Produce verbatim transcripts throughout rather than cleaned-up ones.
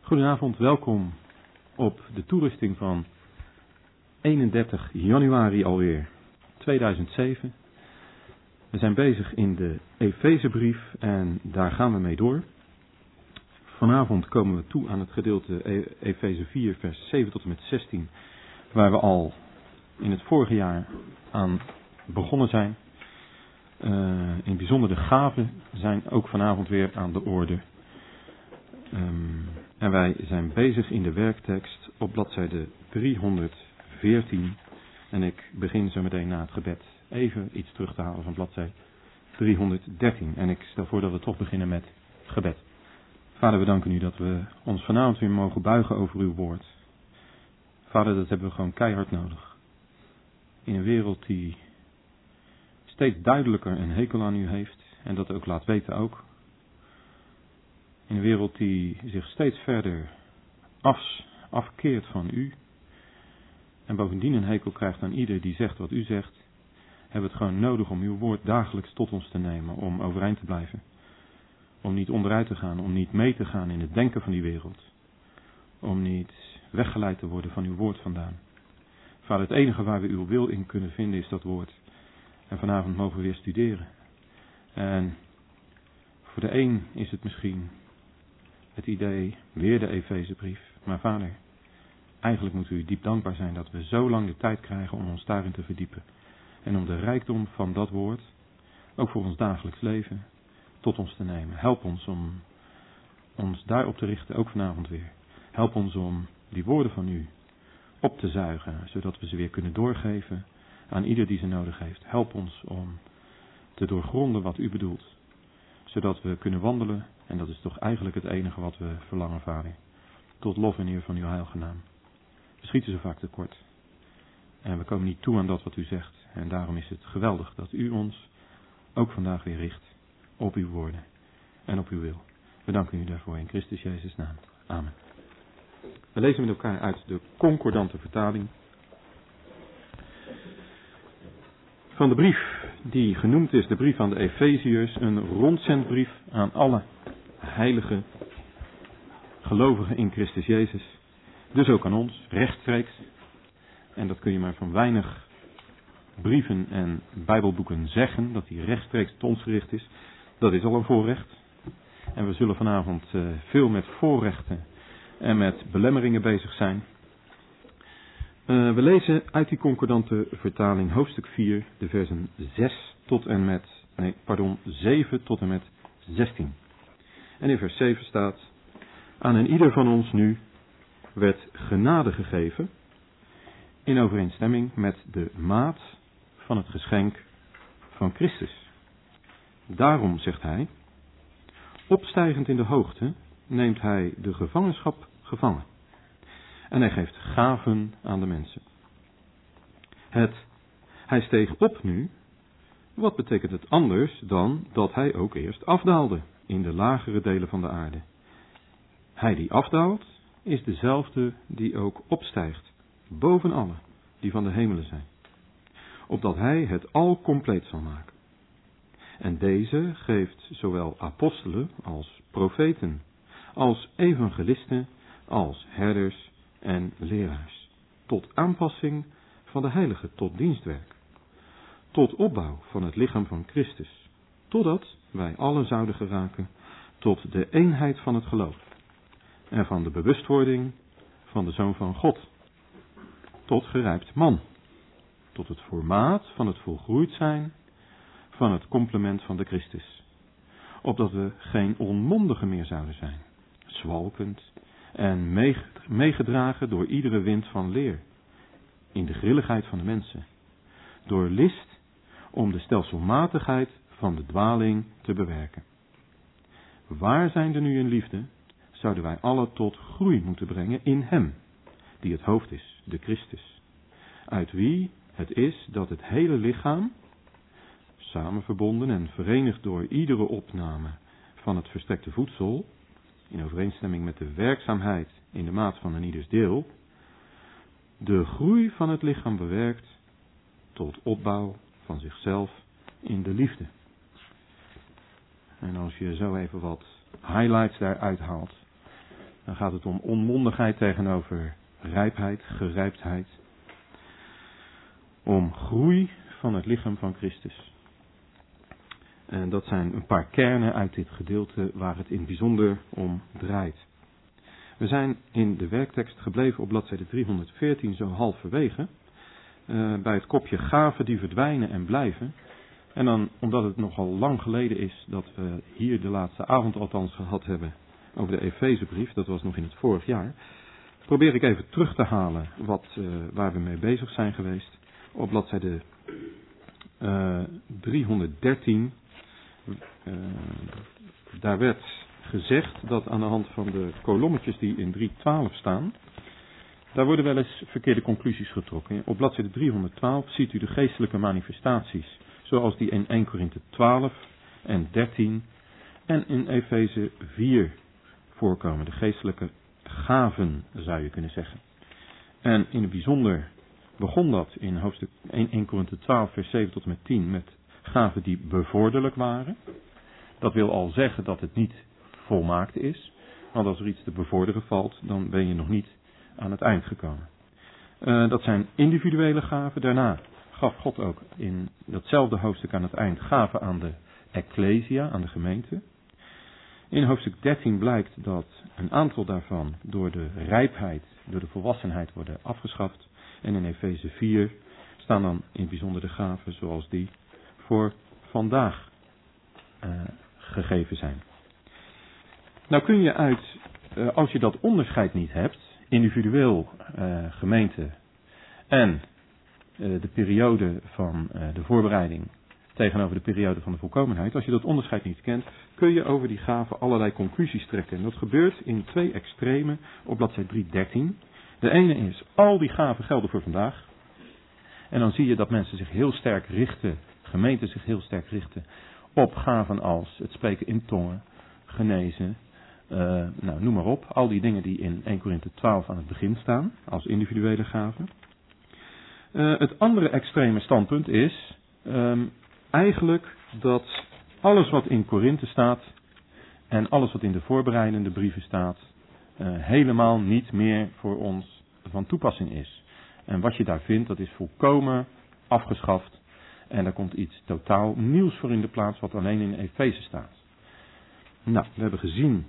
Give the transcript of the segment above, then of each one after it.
Goedenavond, welkom op de toerusting van eenendertig januari alweer tweeduizend zeven. We zijn bezig in de Efezebrief en daar gaan we mee door. Vanavond komen we toe aan het gedeelte Efeze vier vers zeven tot en met zestien, waar we al in het vorige jaar aan begonnen zijn. Uh, in het bijzonder de gaven zijn ook vanavond weer aan de orde. Um, en wij zijn bezig in de werktekst op bladzijde driehonderdveertien. En ik begin zo meteen na het gebed even iets terug te halen van bladzijde driehonderddertien. En ik stel voor dat we toch beginnen met gebed. Vader, we danken u dat we ons vanavond weer mogen buigen over uw woord. Vader, dat hebben we gewoon keihard nodig. In een wereld die steeds duidelijker een hekel aan u heeft. En dat ook laat weten ook. In een wereld die zich steeds verder af, afkeert van u. En bovendien een hekel krijgt aan ieder die zegt wat u zegt. Hebben we het gewoon nodig om uw woord dagelijks tot ons te nemen. Om overeind te blijven. Om niet onderuit te gaan. Om niet mee te gaan in het denken van die wereld. Om niet weggeleid te worden van uw woord vandaan. Vader, het enige waar we uw wil in kunnen vinden is dat woord. En vanavond mogen we weer studeren. En voor de een is het misschien het idee, weer de Efezebrief. Maar vader, eigenlijk moeten we u diep dankbaar zijn dat we zo lang de tijd krijgen om ons daarin te verdiepen. En om de rijkdom van dat woord, ook voor ons dagelijks leven, tot ons te nemen. Help ons om ons daarop te richten, ook vanavond weer. Help ons om die woorden van u op te zuigen, zodat we ze weer kunnen doorgeven aan ieder die ze nodig heeft. Help ons om te doorgronden wat u bedoelt, zodat we kunnen wandelen. En dat is toch eigenlijk het enige wat we verlangen, vader. Tot lof en eer van uw heilige naam. We schieten zo vaak tekort. En we komen niet toe aan dat wat u zegt. En daarom is het geweldig dat u ons ook vandaag weer richt op uw woorden en op uw wil. We danken u daarvoor in Christus Jezus' naam. Amen. We lezen met elkaar uit de concordante vertaling van de brief die genoemd is de brief aan de Efeziërs, een rondzendbrief aan alle heilige gelovigen in Christus Jezus. Dus ook aan ons, rechtstreeks. En dat kun je maar van weinig brieven en bijbelboeken zeggen, dat die rechtstreeks tot ons gericht is. Dat is al een voorrecht. En we zullen vanavond uh, veel met voorrechten en met belemmeringen bezig zijn. Uh, we lezen uit die concordante vertaling hoofdstuk vier, de versen zes tot en met, nee, pardon, zeven tot en met zestien. En in vers zeven staat: aan een ieder van ons nu werd genade gegeven, in overeenstemming met de maat van het geschenk van Christus. Daarom, zegt hij, opstijgend in de hoogte neemt hij de gevangenschap gevangen. En hij geeft gaven aan de mensen. Het, hij steeg op nu, wat betekent het anders dan dat hij ook eerst afdaalde in de lagere delen van de aarde. Hij die afdaalt is dezelfde die ook opstijgt, boven alle die van de hemelen zijn. Opdat hij het al compleet zal maken. En deze geeft zowel apostelen als profeten, als evangelisten, als herders en leraars, tot aanpassing van de heiligen tot dienstwerk, tot opbouw van het lichaam van Christus, totdat wij allen zouden geraken tot de eenheid van het geloof en van de bewustwording van de Zoon van God, tot gerijpt man, tot het formaat van het volgroeid zijn van het complement van de Christus, opdat we geen onmondigen meer zouden zijn, zwalkend en meegedragen door iedere wind van leer, in de grilligheid van de mensen, door list om de stelselmatigheid van de dwaling te bewerken. Waar zijnde nu in liefde, zouden wij alle tot groei moeten brengen in hem, die het hoofd is, de Christus, uit wie het is dat het hele lichaam, samenverbonden en verenigd door iedere opname van het verstrekte voedsel, in overeenstemming met de werkzaamheid in de maat van een ieders deel, de groei van het lichaam bewerkt tot opbouw van zichzelf in de liefde. En als je zo even wat highlights daaruit haalt, Dan gaat het om onmondigheid tegenover rijpheid, gerijptheid. Om groei van het lichaam van Christus. En dat zijn een paar kernen uit dit gedeelte waar het in het bijzonder om draait. We zijn in de werktekst gebleven op bladzijde driehonderdveertien, zo halverwege. Uh, bij het kopje gaven die verdwijnen en blijven. En dan, omdat het nogal lang geleden is dat we hier de laatste avond althans gehad hebben over de Efezebrief, dat was nog in het vorig jaar, probeer ik even terug te halen wat, uh, waar we mee bezig zijn geweest. Op bladzijde uh, driehonderddertien, uh, daar werd gezegd dat aan de hand van de kolommetjes die in drie twaalf staan, daar worden wel eens verkeerde conclusies getrokken. Op bladzijde driehonderdtwaalf ziet u de geestelijke manifestaties, zoals die in eerste Korinthe twaalf en dertien en in Efeze vier voorkomen. De geestelijke gaven, zou je kunnen zeggen. En in het bijzonder begon dat in hoofdstuk eerste Korinthe twaalf, vers zeven tot en met tien, met gaven die bevorderlijk waren. Dat wil al zeggen dat het niet volmaakt is, want als er iets te bevorderen valt, dan ben je nog niet aan het eind gekomen. Uh, dat zijn individuele gaven. Daarna gaf God ook in datzelfde hoofdstuk aan het eind gaven aan de ecclesia, aan de gemeente. In hoofdstuk dertien blijkt dat een aantal daarvan door de rijpheid, door de volwassenheid worden afgeschaft. En in Efeze vier staan dan in het bijzonder de gaven zoals die voor vandaag uh, gegeven zijn. Nou kun je uit, uh, als je dat onderscheid niet hebt, individueel uh, gemeente en uh, de periode van uh, de voorbereiding tegenover de periode van de volkomenheid, als je dat onderscheid niet kent, kun je over die gaven allerlei conclusies trekken. En dat gebeurt in twee extremen op bladzijde driehonderddertien. De ene is, al die gaven gelden voor vandaag. En dan zie je dat mensen zich heel sterk richten, gemeenten zich heel sterk richten op gaven als het spreken in tongen, genezen, uh, nou noem maar op. Al die dingen die in eerste Korinthe twaalf aan het begin staan, als individuele gaven. Uh, het andere extreme standpunt is um, eigenlijk dat alles wat in Korinthe staat en alles wat in de voorbereidende brieven staat, uh, helemaal niet meer voor ons van toepassing is. En wat je daar vindt, dat is volkomen afgeschaft. En daar komt iets totaal nieuws voor in de plaats, wat alleen in Efeze staat. Nou, we hebben gezien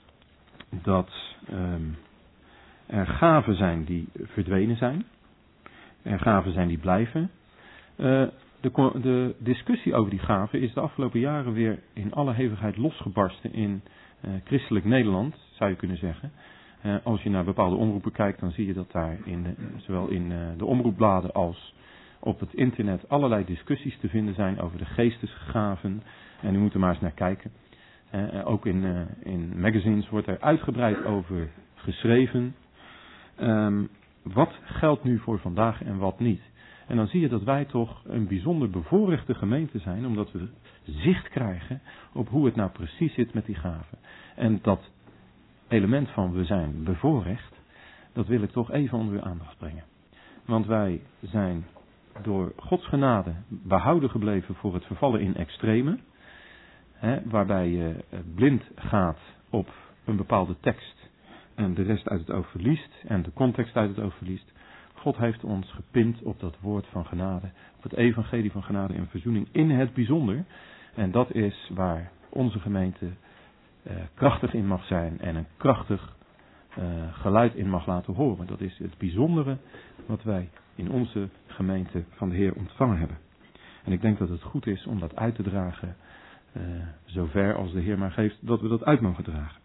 dat um, er gaven zijn die verdwenen zijn. Er gaven zijn die blijven. Uh, de, de discussie over die gaven is de afgelopen jaren weer in alle hevigheid losgebarsten in uh, christelijk Nederland, zou je kunnen zeggen. Uh, als je naar bepaalde omroepen kijkt, dan zie je dat daar in de, zowel in uh, de omroepbladen als op het internet allerlei discussies te vinden zijn over de geestesgaven. En u moet er maar eens naar kijken. Uh, ook in, uh, in magazines wordt er uitgebreid over geschreven. Um, wat geldt nu voor vandaag en wat niet? En dan zie je dat wij toch een bijzonder bevoorrechte gemeente zijn, omdat we zicht krijgen op hoe het nou precies zit met die gaven. En dat element van we zijn bevoorrecht, dat wil ik toch even onder uw aandacht brengen. Want wij zijn door Gods genade behouden gebleven voor het vervallen in extreme, hè, waarbij je blind gaat op een bepaalde tekst en de rest uit het oog verliest en de context uit het oog verliest. God heeft ons gepind op dat woord van genade, op het evangelie van genade en verzoening in het bijzonder. En dat is waar onze gemeente uh, krachtig in mag zijn en een krachtig uh, geluid in mag laten horen. Dat is het bijzondere wat wij in onze gemeente van de Heer ontvangen hebben. En ik denk dat het goed is om dat uit te dragen, uh, zover als de Heer maar geeft dat we dat uit mogen dragen.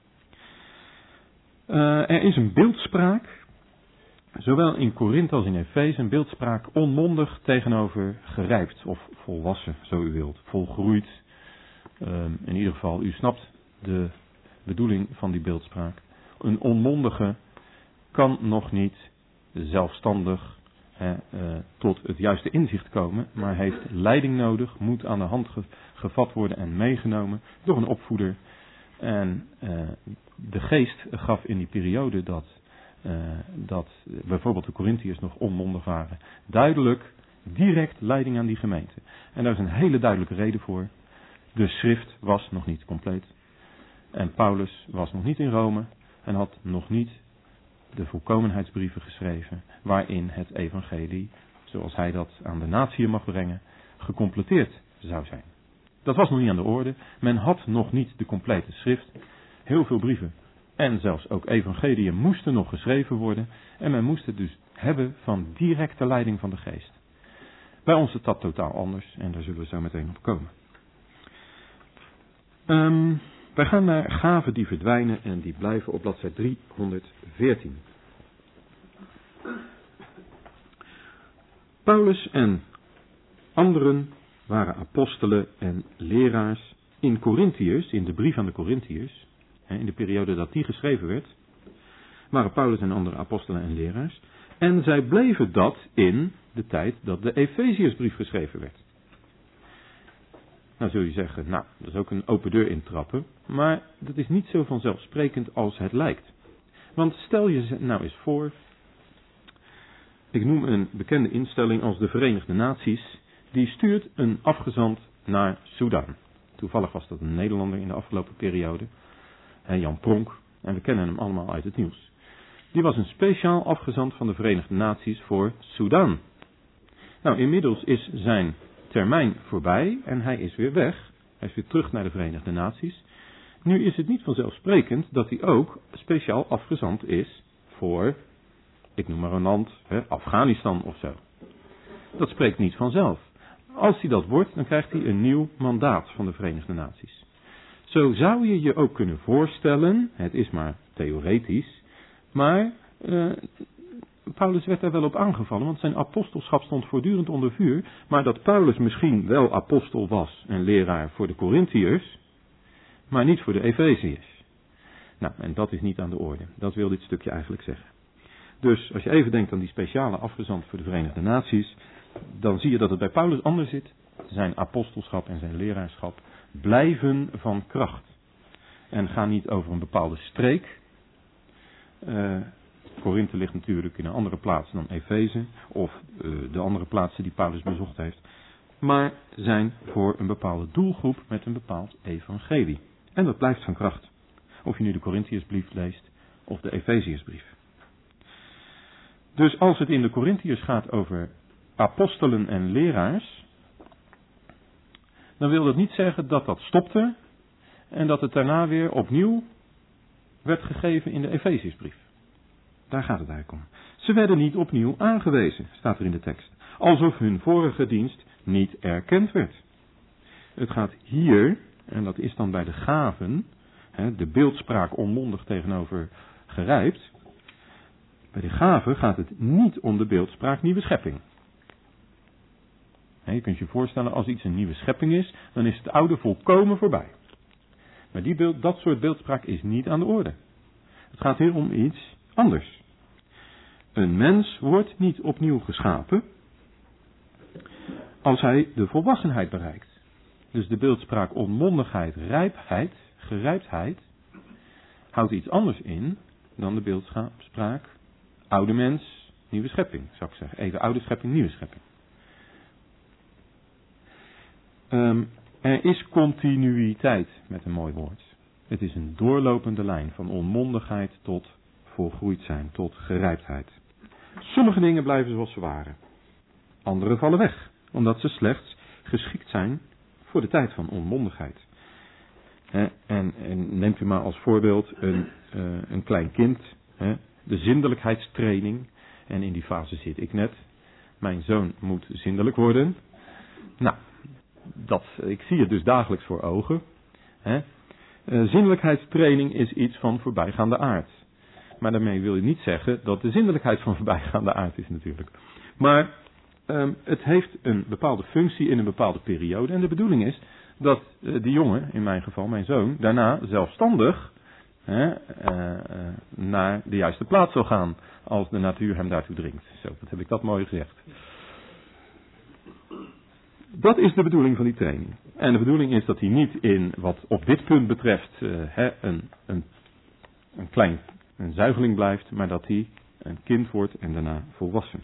Uh, er is een beeldspraak, zowel in Korinthe als in Efeze, een beeldspraak onmondig tegenover gerijpt of volwassen, zo u wilt, volgroeid. Uh, in ieder geval, u snapt de bedoeling van die beeldspraak. Een onmondige kan nog niet zelfstandig hè, uh, tot het juiste inzicht komen, maar heeft leiding nodig, moet aan de hand ge- gevat worden en meegenomen door een opvoeder. En uh, de geest gaf in die periode dat, uh, dat bijvoorbeeld de Korintiërs nog onmondig waren, duidelijk, direct leiding aan die gemeente. En daar is een hele duidelijke reden voor. De schrift was nog niet compleet. En Paulus was nog niet in Rome. en had nog niet de volkomenheidsbrieven geschreven waarin het evangelie, zoals hij dat aan de natieën mag brengen, gecompleteerd zou zijn. Dat was nog niet aan de orde. Men had nog niet de complete schrift. Heel veel brieven en zelfs ook evangeliën moesten nog geschreven worden. En men moest het dus hebben van directe leiding van de geest. Bij ons is dat totaal anders en daar zullen we zo meteen op komen. Um, wij gaan naar gaven die verdwijnen en die blijven op bladzijde driehonderdveertien. Paulus en anderen waren apostelen en leraars in Korintiërs, in de brief aan de Korintiërs, in de periode dat die geschreven werd, waren Paulus en andere apostelen en leraars. En zij bleven dat in de tijd dat de Efeziërsbrief geschreven werd. Nou zul je zeggen, nou, dat is ook een open deur intrappen, maar dat is niet zo vanzelfsprekend als het lijkt. Want stel je nou eens voor, ik noem een bekende instelling als de Verenigde Naties, die stuurt een afgezant naar Sudan. Toevallig was dat een Nederlander in de afgelopen periode, Jan Pronk, en we kennen hem allemaal uit het nieuws. Die was een speciaal afgezant van de Verenigde Naties voor Sudan. Nou, inmiddels is zijn termijn voorbij en hij is weer weg. Hij is weer terug naar de Verenigde Naties. Nu is het niet vanzelfsprekend dat hij ook speciaal afgezant is voor, ik noem maar een land, hè, Afghanistan of zo. Dat spreekt niet vanzelf. Als hij dat wordt, dan krijgt hij een nieuw mandaat van de Verenigde Naties. Zo zou je je ook kunnen voorstellen, het is maar theoretisch, maar uh, Paulus werd daar wel op aangevallen, want zijn apostelschap stond voortdurend onder vuur, maar dat Paulus misschien wel apostel was en leraar voor de Korintiërs, maar niet voor de Efeziërs. Nou, en dat is niet aan de orde. Dat wil dit stukje eigenlijk zeggen. Dus als je even denkt aan die speciale afgezant voor de Verenigde Naties, dan zie je dat het bij Paulus anders zit. Zijn apostelschap en zijn leraarschap blijven van kracht. En gaan niet over een bepaalde streek. Uh, Korinthe ligt natuurlijk in een andere plaats dan Efeze. Of uh, de andere plaatsen die Paulus bezocht heeft. Maar zijn voor een bepaalde doelgroep met een bepaald evangelie. En dat blijft van kracht. Of je nu de Korintiërsbrief leest of de Efeziërsbrief. Dus als het in de Korintiërs gaat over apostelen en leraars, dan wil dat niet zeggen dat dat stopte en dat het daarna weer opnieuw werd gegeven in de Efeziërsbrief. Daar gaat het eigenlijk om. Ze werden niet opnieuw aangewezen, staat er in de tekst. Alsof hun vorige dienst niet erkend werd. Het gaat hier, en dat is dan bij de gaven, de beeldspraak onmondig tegenover gerijpt. Bij de gaven gaat het niet om de beeldspraak nieuwe schepping. Je kunt je voorstellen, als iets een nieuwe schepping is, dan is het oude volkomen voorbij. Maar die beeld, dat soort beeldspraak is niet aan de orde. Het gaat hier om iets anders. Een mens wordt niet opnieuw geschapen als hij de volwassenheid bereikt. Dus de beeldspraak onmondigheid, rijpheid, gerijptheid, houdt iets anders in dan de beeldspraak oude mens, nieuwe schepping, zou ik zeggen. Even oude schepping, nieuwe schepping. Um, er is continuïteit met een mooi woord. Het is een doorlopende lijn van onmondigheid tot volgroeid zijn, tot gerijptheid. Sommige dingen blijven zoals ze waren. Andere vallen weg, omdat ze slechts geschikt zijn voor de tijd van onmondigheid. He, en, en neemt u maar als voorbeeld een, uh, een klein kind, he, de zindelijkheidstraining. En in die fase zit ik net. Mijn zoon moet zindelijk worden. Nou, dat, ik zie het dus dagelijks voor ogen. He. Uh, zindelijkheidstraining is iets van voorbijgaande aard. Maar daarmee wil je niet zeggen dat de zindelijkheid van voorbijgaande aard is natuurlijk. Maar um, het heeft een bepaalde functie in een bepaalde periode. En de bedoeling is dat uh, die jongen, in mijn geval mijn zoon, daarna zelfstandig hè, uh, uh, naar de juiste plaats zal gaan als de natuur hem daartoe dringt. Zo, dat heb ik dat mooi gezegd. Dat is de bedoeling van die training. En de bedoeling is dat hij niet in wat op dit punt betreft uh, hè, een, een, een klein een zuigeling blijft, maar dat hij een kind wordt en daarna volwassen.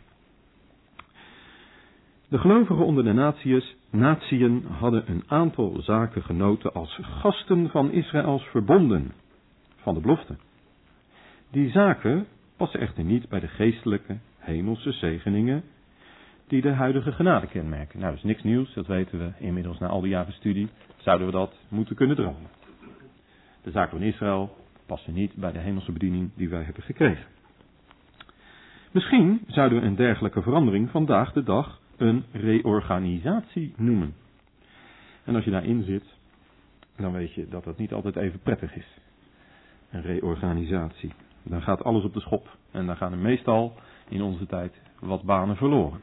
De gelovigen onder de natieën, natieën hadden een aantal zaken genoten als gasten van Israëls verbonden, van de belofte. Die zaken passen echter niet bij de geestelijke, hemelse zegeningen die de huidige genade kenmerken. Nou, dat is niks nieuws, dat weten we inmiddels na al die jaren studie. Zouden we dat moeten kunnen dromen. De zaken van Israël passen niet bij de hemelse bediening die wij hebben gekregen. Misschien zouden we een dergelijke verandering vandaag de dag een reorganisatie noemen. En als je daarin zit, dan weet je dat dat niet altijd even prettig is. Een reorganisatie. Dan gaat alles op de schop. En dan gaan er meestal in onze tijd wat banen verloren.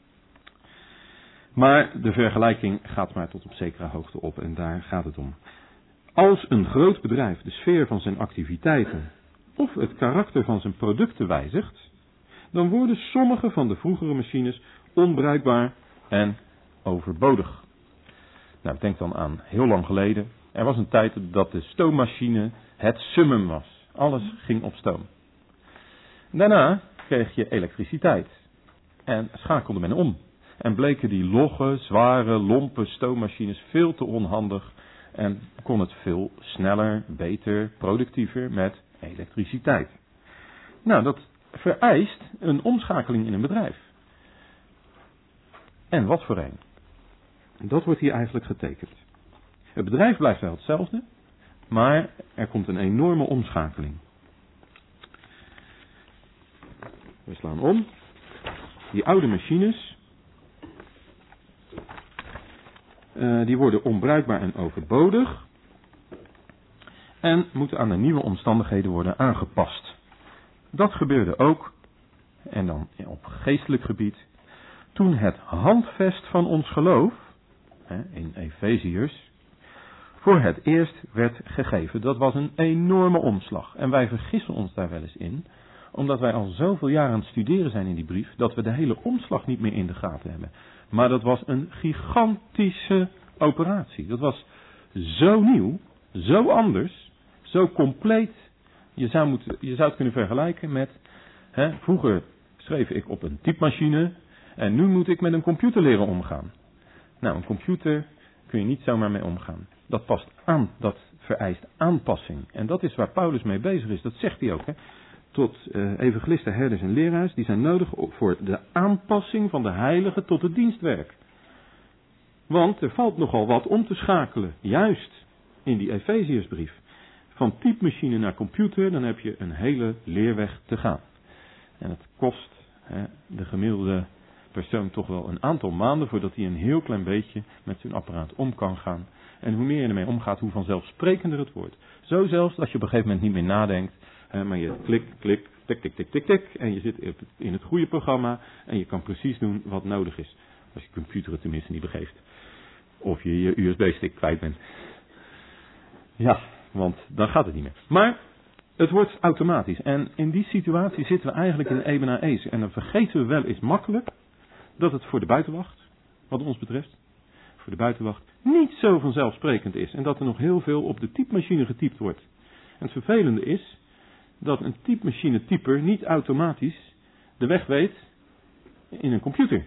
Maar de vergelijking gaat maar tot op zekere hoogte op. En daar gaat het om. Als een groot bedrijf de sfeer van zijn activiteiten of het karakter van zijn producten wijzigt, dan worden sommige van de vroegere machines onbruikbaar en overbodig. Nou, denk dan aan heel lang geleden. Er was een tijd dat de stoommachine het summum was. Alles ging op stoom. Daarna kreeg je elektriciteit. En schakelde men om. En bleken die logge, zware, lompe stoommachines veel te onhandig. En kon het veel sneller, beter, productiever met elektriciteit. Nou, dat vereist een omschakeling in een bedrijf. En wat voor een? Dat wordt hier eigenlijk getekend. Het bedrijf blijft wel hetzelfde, maar er komt een enorme omschakeling. We slaan om. Die oude machines, uh, die worden onbruikbaar en overbodig en moeten aan de nieuwe omstandigheden worden aangepast. Dat gebeurde ook, en dan op geestelijk gebied, toen het handvest van ons geloof, in Efeziërs, voor het eerst werd gegeven. Dat was een enorme omslag. En wij vergissen ons daar wel eens in, omdat wij al zoveel jaar aan het studeren zijn in die brief, dat we de hele omslag niet meer in de gaten hebben. Maar dat was een gigantische operatie. Dat was zo nieuw, zo anders, zo compleet. Je zou, moeten, je zou het kunnen vergelijken met, hè, vroeger schreef ik op een typemachine en nu moet ik met een computer leren omgaan. Nou, een computer kun je niet zomaar mee omgaan. Dat past aan, dat vereist aanpassing. En dat is waar Paulus mee bezig is. Dat zegt hij ook. Hè. Tot uh, evangelisten, herders en leraars, die zijn nodig voor de aanpassing van de heilige tot het dienstwerk. Want er valt nogal wat om te schakelen. Juist in die Efeziërsbrief. Van typemachine naar computer, dan heb je een hele leerweg te gaan. En het kost hè, de gemiddelde persoon toch wel een aantal maanden voordat hij een heel klein beetje met zijn apparaat om kan gaan. En hoe meer je ermee omgaat, hoe vanzelfsprekender het wordt. Zo zelfs dat je op een gegeven moment niet meer nadenkt, hè, maar je klik, klik, tik, tik, tik, tik, tik. En je zit in het goede programma en je kan precies doen wat nodig is. Als je computer het tenminste niet begeeft. Of je je U S B-stick kwijt bent. Ja, want dan gaat het niet meer. Maar het wordt automatisch. En in die situatie zitten we eigenlijk in Ebena Eze. En dan vergeten we wel eens makkelijk dat het voor de buitenwacht, wat ons betreft, voor de buitenwacht, niet zo vanzelfsprekend is. En dat er nog heel veel op de typemachine getypt wordt. En het vervelende is dat een typemachine typer niet automatisch de weg weet in een computer.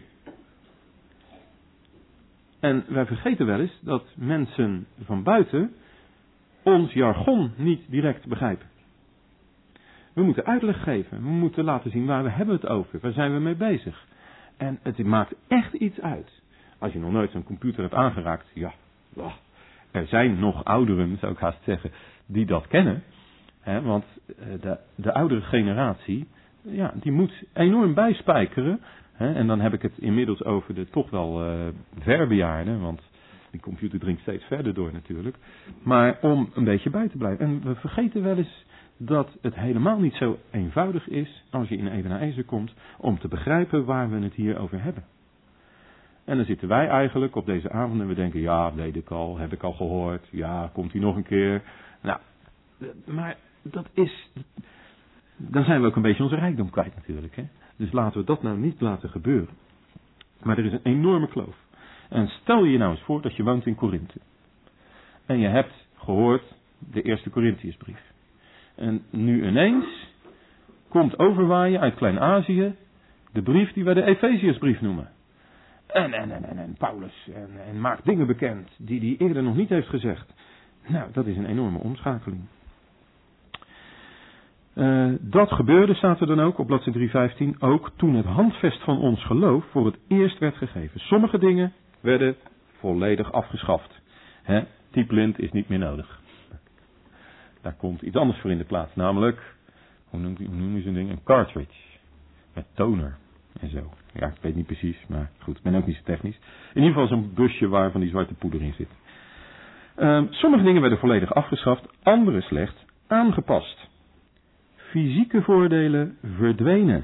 En wij vergeten wel eens dat mensen van buiten ons jargon niet direct begrijpen. We moeten uitleg geven. We moeten laten zien waar we hebben het over. Waar zijn we mee bezig. En het maakt echt iets uit. Als je nog nooit zo'n computer hebt aangeraakt. Ja, er zijn nog ouderen, zou ik haast zeggen, die dat kennen. Hè, want de, de oudere generatie, ja, die moet enorm bijspijkeren. Hè, en dan heb ik het inmiddels over de toch wel uh, verbejaarden. Want die computer dringt steeds verder door natuurlijk. Maar om een beetje bij te blijven. En we vergeten wel eens dat het helemaal niet zo eenvoudig is, als je in Ebena Eze komt, om te begrijpen waar we het hier over hebben. En dan zitten wij eigenlijk op deze avond en we denken, ja, weet ik al, heb ik al gehoord, ja, komt hij nog een keer. Nou, maar dat is, dan zijn we ook een beetje onze rijkdom kwijt natuurlijk. Hè? Dus laten we dat nou niet laten gebeuren. Maar er is een enorme kloof. En stel je nou eens voor dat je woont in Korinthe. En je hebt gehoord de eerste Korintiërsbrief. En nu ineens komt overwaaien uit Klein-Azië de brief die wij de Efeziërsbrief noemen. En, en, en, en, en Paulus en, en maakt dingen bekend die hij eerder nog niet heeft gezegd. Nou, dat is een enorme omschakeling. Uh, dat gebeurde, staat er dan ook op bladzijde driehonderdvijftien, ook toen het handvest van ons geloof voor het eerst werd gegeven. Sommige dingen werden volledig afgeschaft. Hè? Typlint is niet meer nodig. Daar komt iets anders voor in de plaats, namelijk, hoe noemt, hoe noemen ze zo'n ding? Een cartridge. Met toner en zo. Ja, ik weet niet precies, maar goed, ik ben ook niet zo technisch. In ieder geval zo'n busje waar van die zwarte poeder in zit. Uh, sommige dingen werden volledig afgeschaft, andere slechts aangepast. Fysieke voordelen verdwenen.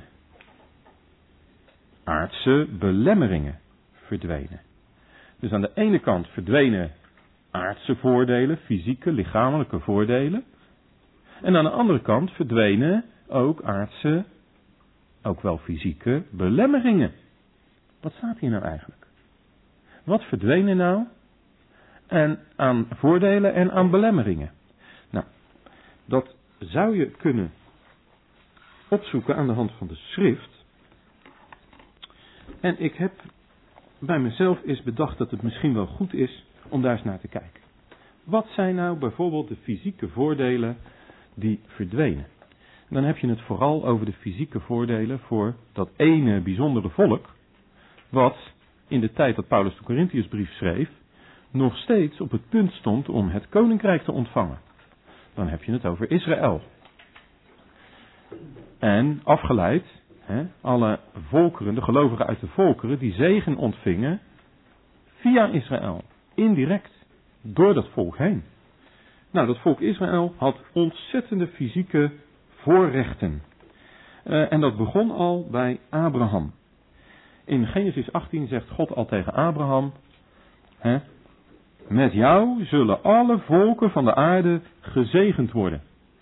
Aardse belemmeringen verdwenen. Dus aan de ene kant verdwenen aardse voordelen, fysieke, lichamelijke voordelen. En aan de andere kant verdwenen ook aardse, ook wel fysieke belemmeringen. Wat staat hier nou eigenlijk? Wat verdwenen nou? En aan voordelen en aan belemmeringen. Nou, dat zou je kunnen opzoeken aan de hand van de schrift. En ik heb bij mezelf eens bedacht dat het misschien wel goed is om daar eens naar te kijken. Wat zijn nou bijvoorbeeld de fysieke voordelen die verdwenen? Dan heb je het vooral over de fysieke voordelen voor dat ene bijzondere volk, wat in de tijd dat Paulus de Korintiërsbrief schreef, nog steeds op het punt stond om het koninkrijk te ontvangen. Dan heb je het over Israël. En afgeleid, hè, alle volkeren, de gelovigen uit de volkeren, die zegen ontvingen via Israël. Indirect, door dat volk heen. Nou, dat volk Israël had ontzettende fysieke voorrechten. Uh, en dat begon al bij Abraham. In Genesis achttien zegt God al tegen Abraham, hè, met jou zullen alle volken van de aarde gezegend worden.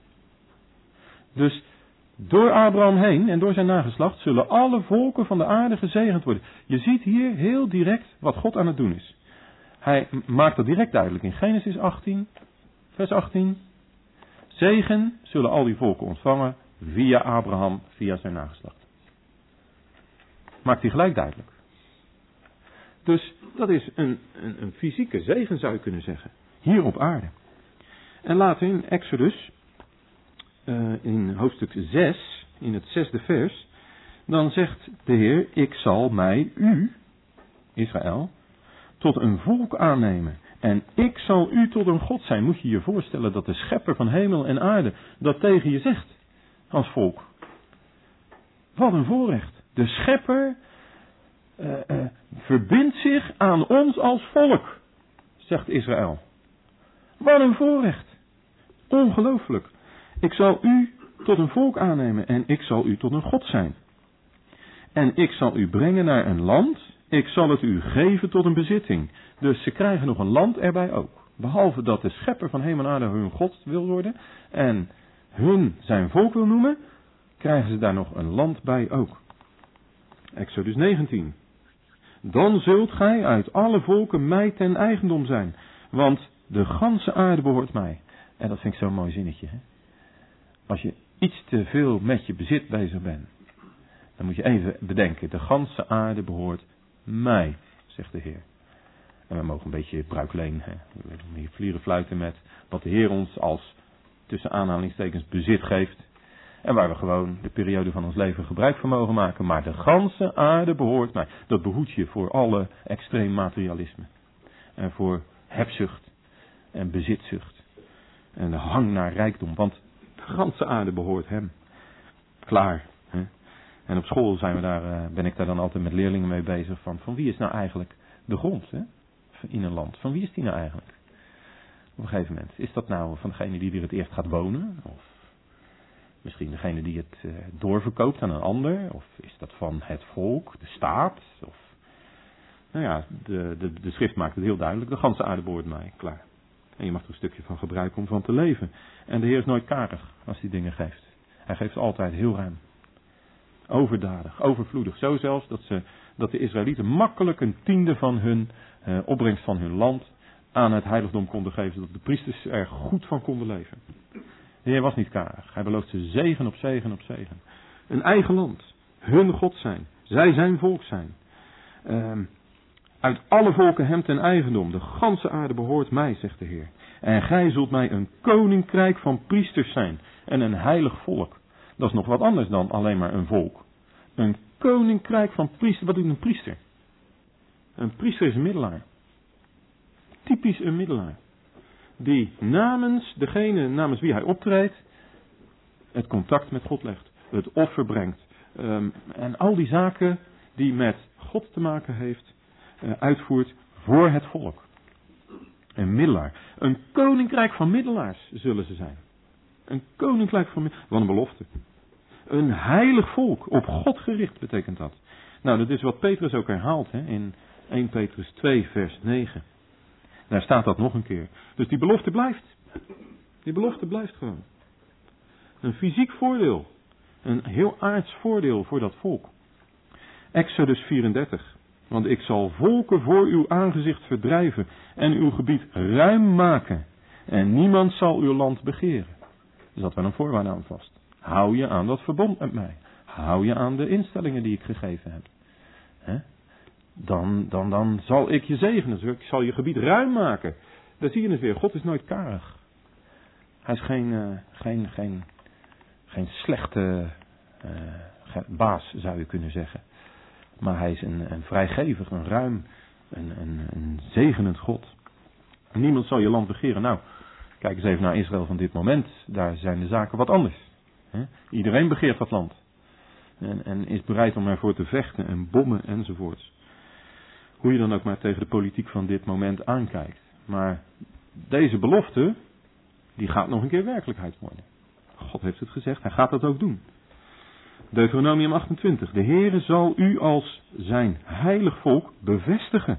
Dus door Abraham heen en door zijn nageslacht zullen alle volken van de aarde gezegend worden. Je ziet hier heel direct wat God aan het doen is. Hij maakt dat direct duidelijk in Genesis achttien, vers achttien. Zegen zullen al die volken ontvangen via Abraham, via zijn nageslacht. Maakt hij gelijk duidelijk. Dus dat is een, een, een fysieke zegen, zou je kunnen zeggen. Hier op aarde. En later in Exodus, uh, in hoofdstuk zes, in het zesde vers, dan zegt de Heer, ik zal mij, u, Israël, tot een volk aannemen. En ik zal u tot een God zijn. Moet je je voorstellen dat de schepper van hemel en aarde dat tegen je zegt, als volk. Wat een voorrecht. De schepper uh, uh, verbindt zich aan ons als volk, zegt Israël. Wat een voorrecht. Ongelooflijk. Ik zal u tot een volk aannemen en ik zal u tot een God zijn. En ik zal u brengen naar een land, ik zal het u geven tot een bezitting. Dus ze krijgen nog een land erbij ook. Behalve dat de schepper van hemel en aarde hun God wil worden en hun zijn volk wil noemen, krijgen ze daar nog een land bij ook. Exodus negentien. Dan zult gij uit alle volken mij ten eigendom zijn, want de ganse aarde behoort mij. En dat vind ik zo'n mooi zinnetje. Hè? Als je iets te veel met je bezit bezig bent, dan moet je even bedenken, de ganse aarde behoort mij, zegt de Heer. En we mogen een beetje bruikleen, hè? Hier vlieren fluiten met wat de Heer ons als tussen aanhalingstekens bezit geeft. En waar we gewoon de periode van ons leven gebruik van mogen maken. Maar de ganse aarde behoort mij. Dat behoedt je voor alle extreem materialisme. En voor hebzucht en bezitzucht. En de hang naar rijkdom. Want de ganse aarde behoort hem. Klaar. Hè? En op school zijn we daar, ben ik daar dan altijd met leerlingen mee bezig. Van, van wie is nou eigenlijk de grond, hè? In een land? Van wie is die nou eigenlijk? Op een gegeven moment. Is dat nou van degene die er het eerst gaat wonen? Of misschien degene die het uh, doorverkoopt aan een ander? Of is dat van het volk, de staat? Of, nou ja, de, de, de schrift maakt het heel duidelijk. De ganse aarde behoort mij, klaar. En je mag er een stukje van gebruiken om van te leven. En de Heer is nooit karig als hij dingen geeft. Hij geeft altijd heel ruim. Overdadig, overvloedig. Zo zelfs dat, ze, dat de Israëlieten makkelijk een tiende van hun uh, opbrengst van hun land aan het heiligdom konden geven. Zodat de priesters er goed van konden leven. De Heer was niet karig. Hij belooft ze zegen op zegen op zegen. Een eigen land. Hun God zijn. Zij zijn volk zijn. Uh, uit alle volken hem ten eigendom. De ganse aarde behoort mij, zegt de Heer. En gij zult mij een koninkrijk van priesters zijn. En een heilig volk. Dat is nog wat anders dan alleen maar een volk. Een koninkrijk van priester. Wat doet een priester? Een priester is een middelaar. Typisch een middelaar. Die namens degene namens wie hij optreedt, het contact met God legt. Het offer brengt. Um, en al die zaken die met God te maken heeft, uh, uitvoert voor het volk. Een middelaar. Een koninkrijk van middelaars zullen ze zijn. Een koninkrijk van middelaars. Wat een belofte. Een heilig volk. Op God gericht betekent dat. Nou, dat is wat Petrus ook herhaalt hè, in eerste Petrus twee vers negen. Daar staat dat nog een keer. Dus die belofte blijft. Die belofte blijft gewoon. Een fysiek voordeel. Een heel aards voordeel voor dat volk. Exodus vierendertig. Want ik zal volken voor uw aangezicht verdrijven en uw gebied ruim maken. En niemand zal uw land begeren. Er zat wel een voorwaarde aan vast. Hou je aan dat verbond met mij. Hou je aan de instellingen die ik gegeven heb. He? Dan, dan, dan zal ik je zegenen. Ik zal je gebied ruim maken. Daar zie je het weer. God is nooit karig. Hij is geen, uh, geen, geen, geen slechte uh, baas, zou je kunnen zeggen. Maar hij is een, een vrijgevig, een ruim, een, een, een zegenend God. Niemand zal je land begeren. Nou, kijk eens even naar Israël van dit moment. Daar zijn de zaken wat anders. He? Iedereen begeert dat land. En, en is bereid om ervoor te vechten en bommen enzovoorts. Hoe je dan ook maar tegen de politiek van dit moment aankijkt. Maar deze belofte, die gaat nog een keer werkelijkheid worden. God heeft het gezegd, hij gaat dat ook doen. Deuteronomium achtentwintig. De Heere zal u als zijn heilig volk bevestigen.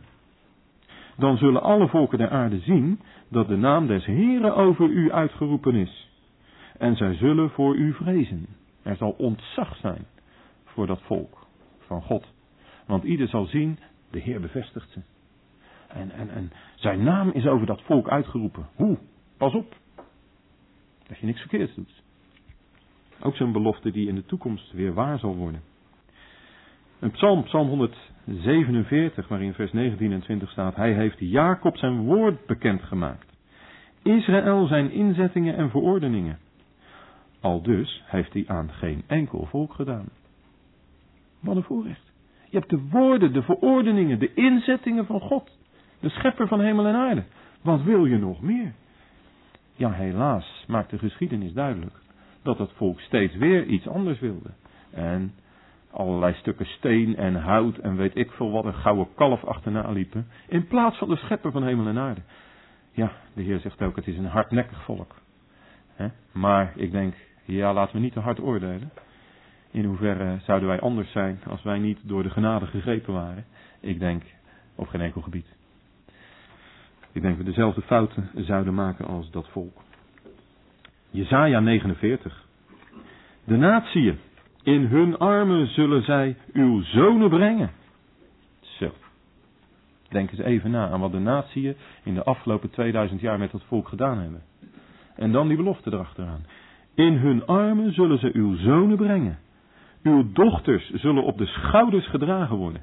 Dan zullen alle volken der aarde zien dat de naam des Heeren over u uitgeroepen is. En zij zullen voor u vrezen. Er zal ontzag zijn voor dat volk van God. Want ieder zal zien, de Heer bevestigt ze. En, en, en zijn naam is over dat volk uitgeroepen. Hoe? Pas op. Dat je niks verkeerds doet. Ook zo'n belofte die in de toekomst weer waar zal worden. Een psalm, psalm honderdzevenenveertig, waarin vers negentien en twintig staat. Hij heeft Jacob zijn woord bekendgemaakt. Israël zijn inzettingen en verordeningen. Aldus heeft hij aan geen enkel volk gedaan. Wat een voorrecht. Je hebt de woorden, de verordeningen, de inzettingen van God. De schepper van hemel en aarde. Wat wil je nog meer? Ja, helaas maakt de geschiedenis duidelijk dat het volk steeds weer iets anders wilde. En allerlei stukken steen en hout en weet ik veel wat, een gouden kalf achterna liepen. In plaats van de schepper van hemel en aarde. Ja, de Heer zegt ook, het is een hardnekkig volk. He? Maar ik denk, ja, laten we niet te hard oordelen. In hoeverre zouden wij anders zijn als wij niet door de genade gegrepen waren? Ik denk, op geen enkel gebied. Ik denk dat we dezelfde fouten zouden maken als dat volk. Jesaja negenenveertig. De natieën, in hun armen zullen zij uw zonen brengen. Zo. Denk eens even na aan wat de natieën in de afgelopen tweeduizend jaar met dat volk gedaan hebben. En dan die belofte erachteraan. In hun armen zullen ze uw zonen brengen. Uw dochters zullen op de schouders gedragen worden.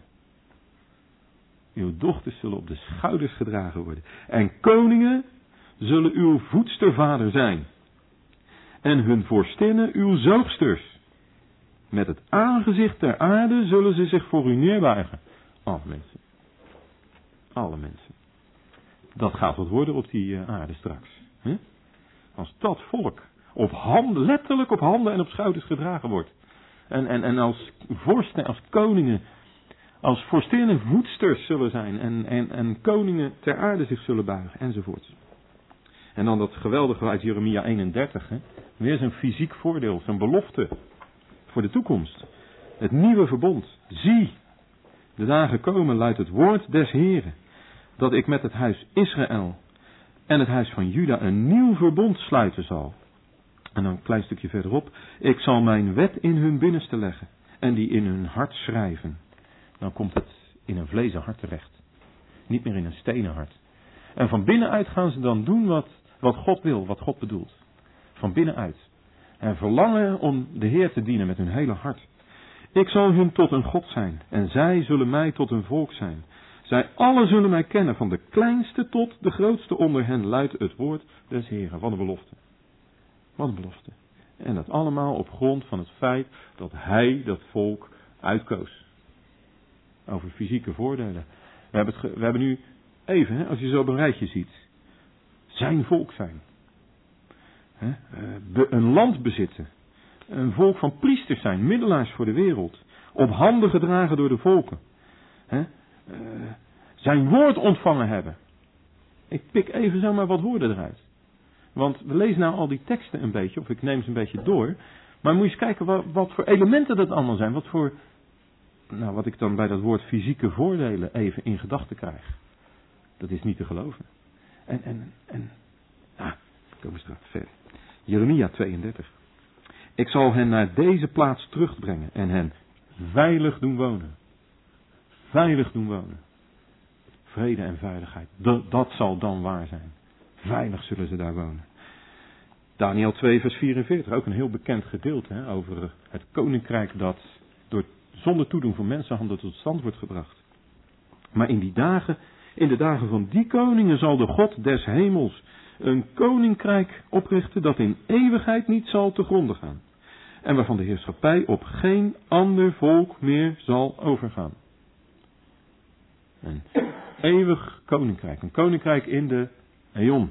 Uw dochters zullen op de schouders gedragen worden. En koningen zullen uw voedstervader zijn. En hun vorstinnen uw zoogsters. Met het aangezicht ter aarde zullen ze zich voor u neerbuigen. Alle mensen. Alle mensen. Dat gaat wat worden op die uh, aarde straks. He? Als dat volk op handen, letterlijk op handen en op schouders gedragen wordt. En, en, en als vorsten, als koningen, als vorstinnen voedsters zullen zijn. En, en, en koningen ter aarde zich zullen buigen enzovoort. En dan dat geweldige uit Jeremia eenendertig. Hè? Weer zo'n fysiek voordeel, zo'n belofte voor de toekomst. Het nieuwe verbond. Zie, de dagen komen, luidt het woord des Heren. Dat ik met het huis Israël en het huis van Juda een nieuw verbond sluiten zal. En dan een klein stukje verderop. Ik zal mijn wet in hun binnenste leggen. En die in hun hart schrijven. Dan komt het in een vlezen hart terecht. Niet meer in een stenen hart. En van binnenuit gaan ze dan doen wat, wat God wil. Wat God bedoelt. Van binnenuit. En verlangen om de Heer te dienen met hun hele hart. Ik zal hun tot een God zijn. En zij zullen mij tot een volk zijn. Zij allen zullen mij kennen. Van de kleinste tot de grootste onder hen luidt het woord des Heren. Wat een belofte. Wat een belofte. En dat allemaal op grond van het feit dat hij dat volk uitkoos. Over fysieke voordelen. We hebben, het ge, we hebben nu even, hè, als je zo op een rijtje ziet. Zijn volk zijn. Hè, be, een land bezitten. Een volk van priesters zijn. Middelaars voor de wereld. Op handen gedragen door de volken. Hè, uh, zijn woord ontvangen hebben. Ik pik even zomaar wat woorden eruit. Want we lezen nou al die teksten een beetje, of ik neem ze een beetje door. Maar moet je eens kijken wat, wat voor elementen dat allemaal zijn. Wat voor, nou wat ik dan bij dat woord fysieke voordelen even in gedachten krijg. Dat is niet te geloven. En, en, en, ah, we komen straks verder. Jeremia tweeëndertig. Ik zal hen naar deze plaats terugbrengen en hen veilig doen wonen. Veilig doen wonen. Vrede en veiligheid. Dat, dat zal dan waar zijn. Veilig zullen ze daar wonen. Daniël twee vers vierenveertig. Ook een heel bekend gedeelte hè, over het koninkrijk dat door, zonder toedoen van mensenhanden tot stand wordt gebracht. Maar in die dagen, in de dagen van die koningen zal de God des hemels een koninkrijk oprichten dat in eeuwigheid niet zal te gronde gaan. En waarvan de heerschappij op geen ander volk meer zal overgaan. Een eeuwig koninkrijk. Een koninkrijk in de eon.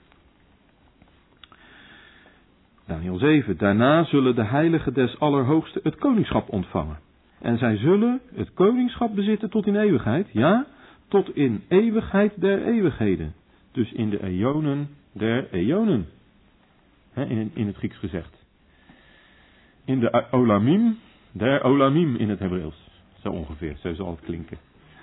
Daniël zeven. Daarna zullen de heiligen des Allerhoogsten het koningschap ontvangen. En zij zullen het koningschap bezitten tot in eeuwigheid. Ja, tot in eeuwigheid der eeuwigheden. Dus in de eonen der eonen. He, in, in het Grieks gezegd. In de olamim der olamim in het Hebreeuws. Zo ongeveer, zo zal het klinken.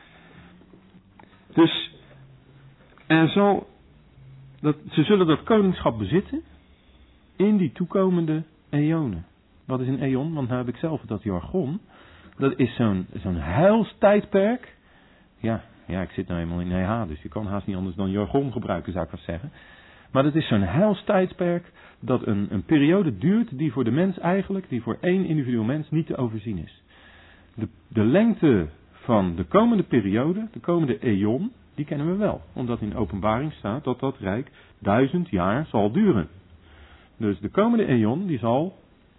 Dus er zal, dat, ze zullen dat koningschap bezitten in die toekomende eonen. Wat is een eon? Want nou heb ik zelf dat jargon. Dat is zo'n, zo'n heilstijdperk. Ja, ja, ik zit nou eenmaal in E H, dus je kan haast niet anders dan jargon gebruiken, zou ik wel zeggen. Maar dat is zo'n heilstijdperk dat een, een periode duurt die voor de mens eigenlijk, die voor één individueel mens niet te overzien is. De, de lengte van de komende periode, de komende eon, die kennen we wel. Omdat in de openbaring staat dat dat rijk duizend jaar zal duren. Dus de komende eon, die zal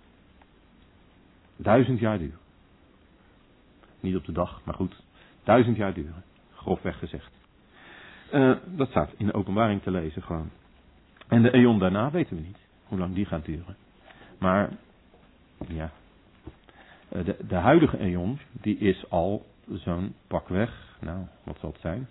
duizend jaar duren. Niet op de dag, maar goed, duizend jaar duren. Grofweg gezegd. Uh, dat staat in de openbaring te lezen gewoon. En de eon daarna weten we niet hoe lang die gaat duren. Maar, ja, de, de huidige eon, die is al zo'n pakweg, nou, wat zal het zijn?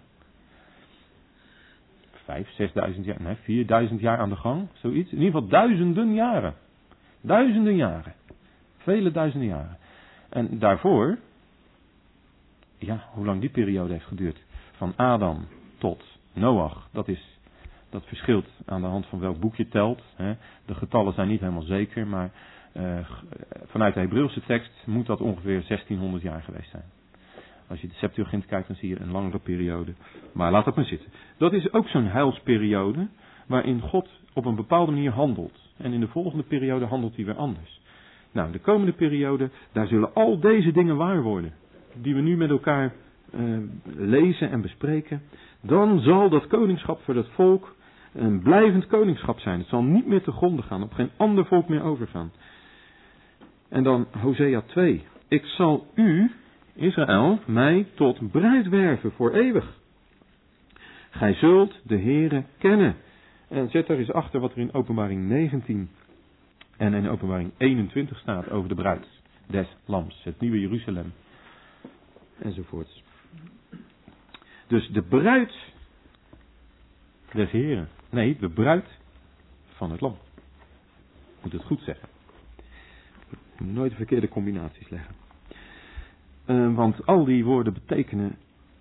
Vijf, zesduizend jaar, nee, vierduizend jaar aan de gang, zoiets. In ieder geval duizenden jaren. Duizenden jaren. Vele duizenden jaren. En daarvoor, ja, hoe lang die periode heeft geduurd. Van Adam tot Noach, dat is, dat verschilt aan de hand van welk boek je telt. Hè. De getallen zijn niet helemaal zeker, maar uh, vanuit de Hebreeuwse tekst moet dat ongeveer zestienhonderd jaar geweest zijn. Als je de Septuagint kijkt, dan zie je een langere periode. Maar laat dat maar zitten. Dat is ook zo'n heilsperiode waarin God op een bepaalde manier handelt. En in de volgende periode handelt hij weer anders. Nou, de komende periode, daar zullen al deze dingen waar worden. Die we nu met elkaar uh, lezen en bespreken. Dan zal dat koningschap voor dat volk een blijvend koningschap zijn. Het zal niet meer te gronden gaan, op geen ander volk meer overgaan. En dan Hosea twee. Ik zal u, Israël, mij tot bruid werven voor eeuwig. Gij zult de Heere kennen. En zet daar eens achter wat er in Openbaring negentien en in Openbaring eenentwintig staat over de bruid des lams. Het nieuwe Jeruzalem. Enzovoorts. Dus de bruid des Heren. Nee, de bruid van het lam. Ik moet het goed zeggen. Ik moet nooit verkeerde combinaties leggen. Uh, want al die woorden betekenen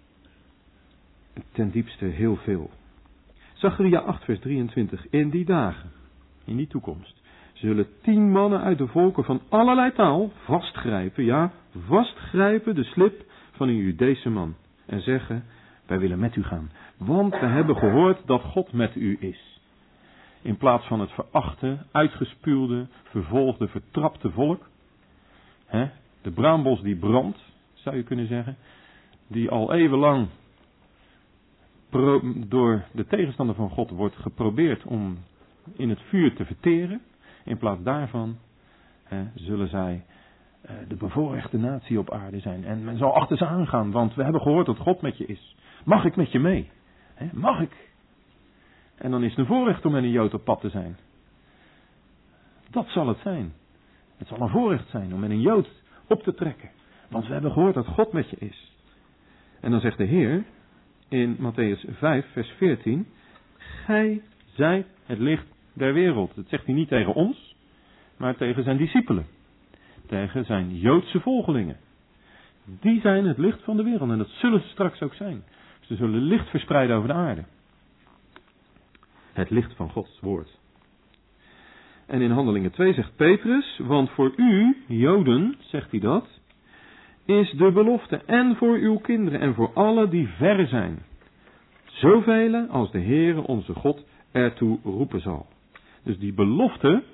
ten diepste heel veel. Zacharia acht vers drieëntwintig. In die dagen, in die toekomst, zullen tien mannen uit de volken van allerlei taal vastgrijpen, ja, vastgrijpen de slip van een Judeese man. En zeggen, wij willen met u gaan. Want we hebben gehoord dat God met u is. In plaats van het verachte, uitgespuwde, vervolgde, vertrapte volk. Hè, de braambos die brandt, zou je kunnen zeggen. Die al eeuwenlang pro- door de tegenstander van God wordt geprobeerd om in het vuur te verteren. In plaats daarvan hè, zullen zij uh, de bevoorrechte natie op aarde zijn. En men zal achter ze aangaan, want we hebben gehoord dat God met je is. Mag ik met je mee? Hè, mag ik? En dan is het een voorrecht om met een Jood op pad te zijn. Dat zal het zijn. Het zal een voorrecht zijn om met een Jood op te trekken. Want we hebben gehoord dat God met je is. En dan zegt de Heer in Matthäus vijf vers veertien. Gij zijt het licht der wereld. Dat zegt hij niet tegen ons, maar tegen zijn discipelen. Tegen zijn Joodse volgelingen. Die zijn het licht van de wereld. En dat zullen ze straks ook zijn. Ze zullen licht verspreiden over de aarde. Het licht van Gods woord. En in Handelingen twee zegt Petrus, want voor u, Joden, zegt hij dat, is de belofte en voor uw kinderen en voor alle die ver zijn. Zoveel als de Heere onze God ertoe roepen zal. Dus die belofte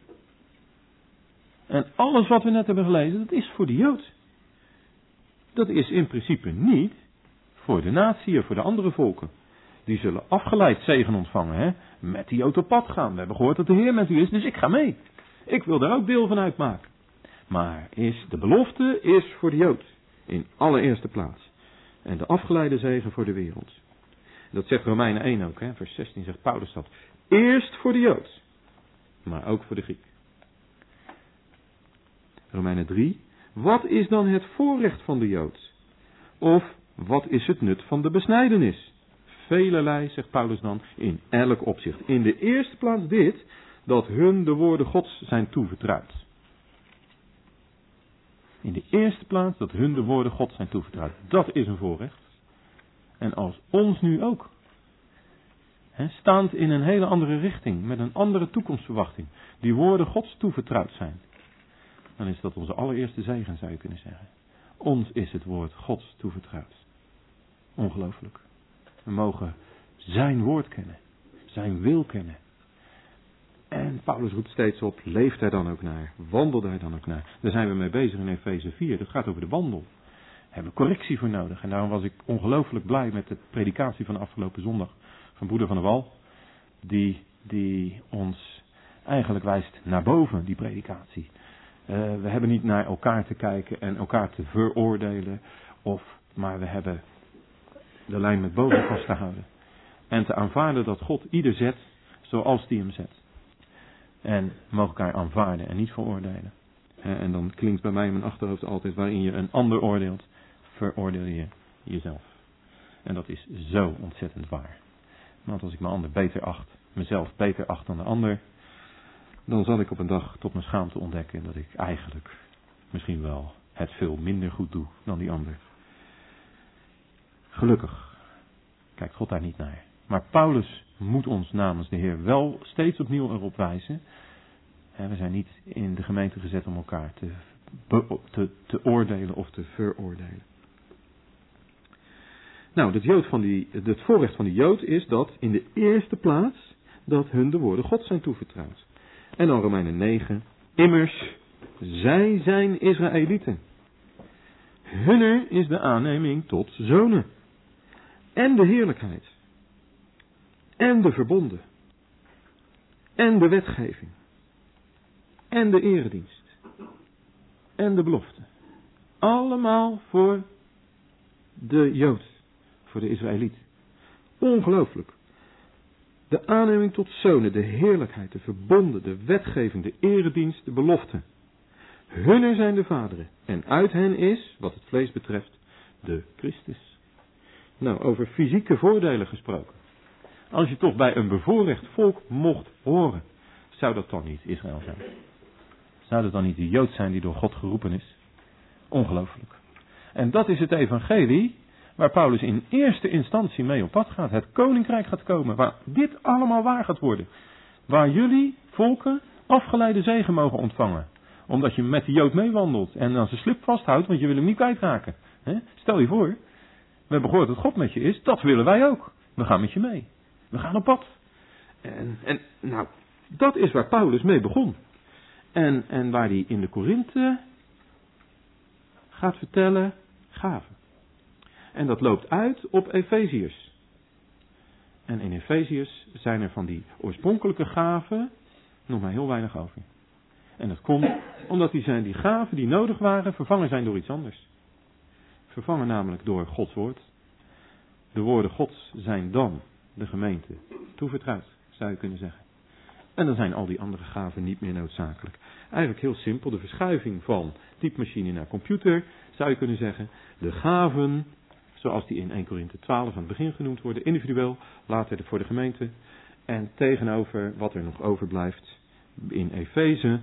en alles wat we net hebben gelezen, dat is voor de Jood. Dat is in principe niet voor de natie of voor de andere volken. Die zullen afgeleid zegen ontvangen, hè? Met die Jood op pad gaan. We hebben gehoord dat de Heer met u is, dus ik ga mee. Ik wil daar ook deel van uitmaken. Maar is de belofte is voor de Jood. In allereerste plaats. En de afgeleide zegen voor de wereld. Dat zegt Romeinen één ook, hè? Vers zestien zegt Paulus dat. Eerst voor de Jood. Maar ook voor de Griek. Romeinen drie. Wat is dan het voorrecht van de Jood? Of wat is het nut van de besnijdenis? Velelei, zegt Paulus dan, in elk opzicht. In de eerste plaats dit, dat hun de woorden Gods zijn toevertrouwd. In de eerste plaats dat hun de woorden Gods zijn toevertrouwd. Dat is een voorrecht. En als ons nu ook. He, staand in een hele andere richting, met een andere toekomstverwachting. Die woorden Gods toevertrouwd zijn. Dan is dat onze allereerste zegen, zou je kunnen zeggen. Ons is het woord Gods toevertrouwd. Ongelooflijk. We mogen zijn woord kennen. Zijn wil kennen. En Paulus roept steeds op, leef daar dan ook naar. Wandel daar dan ook naar. Daar zijn we mee bezig in Efeze vier. Dat gaat over de wandel. Daar hebben we correctie voor nodig. En daarom was ik ongelooflijk blij met de predikatie van de afgelopen zondag. Van broeder Van der Wal. Die, die ons eigenlijk wijst naar boven, die predikatie. Uh, we hebben niet naar elkaar te kijken en elkaar te veroordelen. Of, maar we hebben de lijn met boven vast te houden. En te aanvaarden dat God ieder zet zoals die hem zet. En mogen elkaar aanvaarden en niet veroordelen. En dan klinkt bij mij in mijn achterhoofd altijd, waarin je een ander oordeelt, veroordeel je jezelf. En dat is zo ontzettend waar. Want als ik mijn ander beter acht, mezelf beter acht dan de ander, dan zal ik op een dag tot mijn schaamte ontdekken dat ik eigenlijk misschien wel het veel minder goed doe dan die ander. Gelukkig kijkt God daar niet naar. Maar Paulus moet ons namens de Heer wel steeds opnieuw erop wijzen. We zijn niet in de gemeente gezet om elkaar te, te, te oordelen of te veroordelen. Nou, het, Jood van die, het voorrecht van de Jood is dat in de eerste plaats dat hun de woorden God zijn toevertrouwd. En dan Romeinen negen. Immers, zij zijn Israëlieten. Hunner is de aanneming tot zonen. En de heerlijkheid. En de verbonden. En de wetgeving. En de eredienst. En de belofte. Allemaal voor de Jood. Voor de Israëliet. Ongelooflijk. De aanneming tot zonen, de heerlijkheid, de verbonden, de wetgeving, de eredienst, de belofte. Hunner zijn de vaderen. En uit hen is, wat het vlees betreft, de Christus. Nou, over fysieke voordelen gesproken. Als je toch bij een bevoorrecht volk mocht horen, zou dat dan niet Israël zijn? Zou dat dan niet de Jood zijn die door God geroepen is? Ongelooflijk. En dat is het evangelie waar Paulus in eerste instantie mee op pad gaat. Het koninkrijk gaat komen, waar dit allemaal waar gaat worden. Waar jullie, volken, afgeleide zegen mogen ontvangen. Omdat je met de Jood meewandelt en aan zijn slip vasthoudt, want je wil hem niet kwijtraken. He? Stel je voor, we hebben gehoord dat God met je is, dat willen wij ook. We gaan met je mee. We gaan op pad. En, en nou, dat is waar Paulus mee begon. En, en waar hij in de Korinthe gaat vertellen gaven. En dat loopt uit op Efeziërs. En in Efeziërs zijn er van die oorspronkelijke gaven nog maar heel weinig over. En dat komt omdat die, zijn, die gaven die nodig waren vervangen zijn door iets anders. Vervangen namelijk door Gods woord. De woorden Gods zijn dan de gemeente toevertrouwd, zou je kunnen zeggen. En dan zijn al die andere gaven niet meer noodzakelijk. Eigenlijk heel simpel, de verschuiving van typemachine naar computer, zou je kunnen zeggen. De gaven, zoals die in Eerste Korinthe twaalf aan het begin genoemd worden, individueel, later voor de gemeente. En tegenover wat er nog overblijft in Efeze,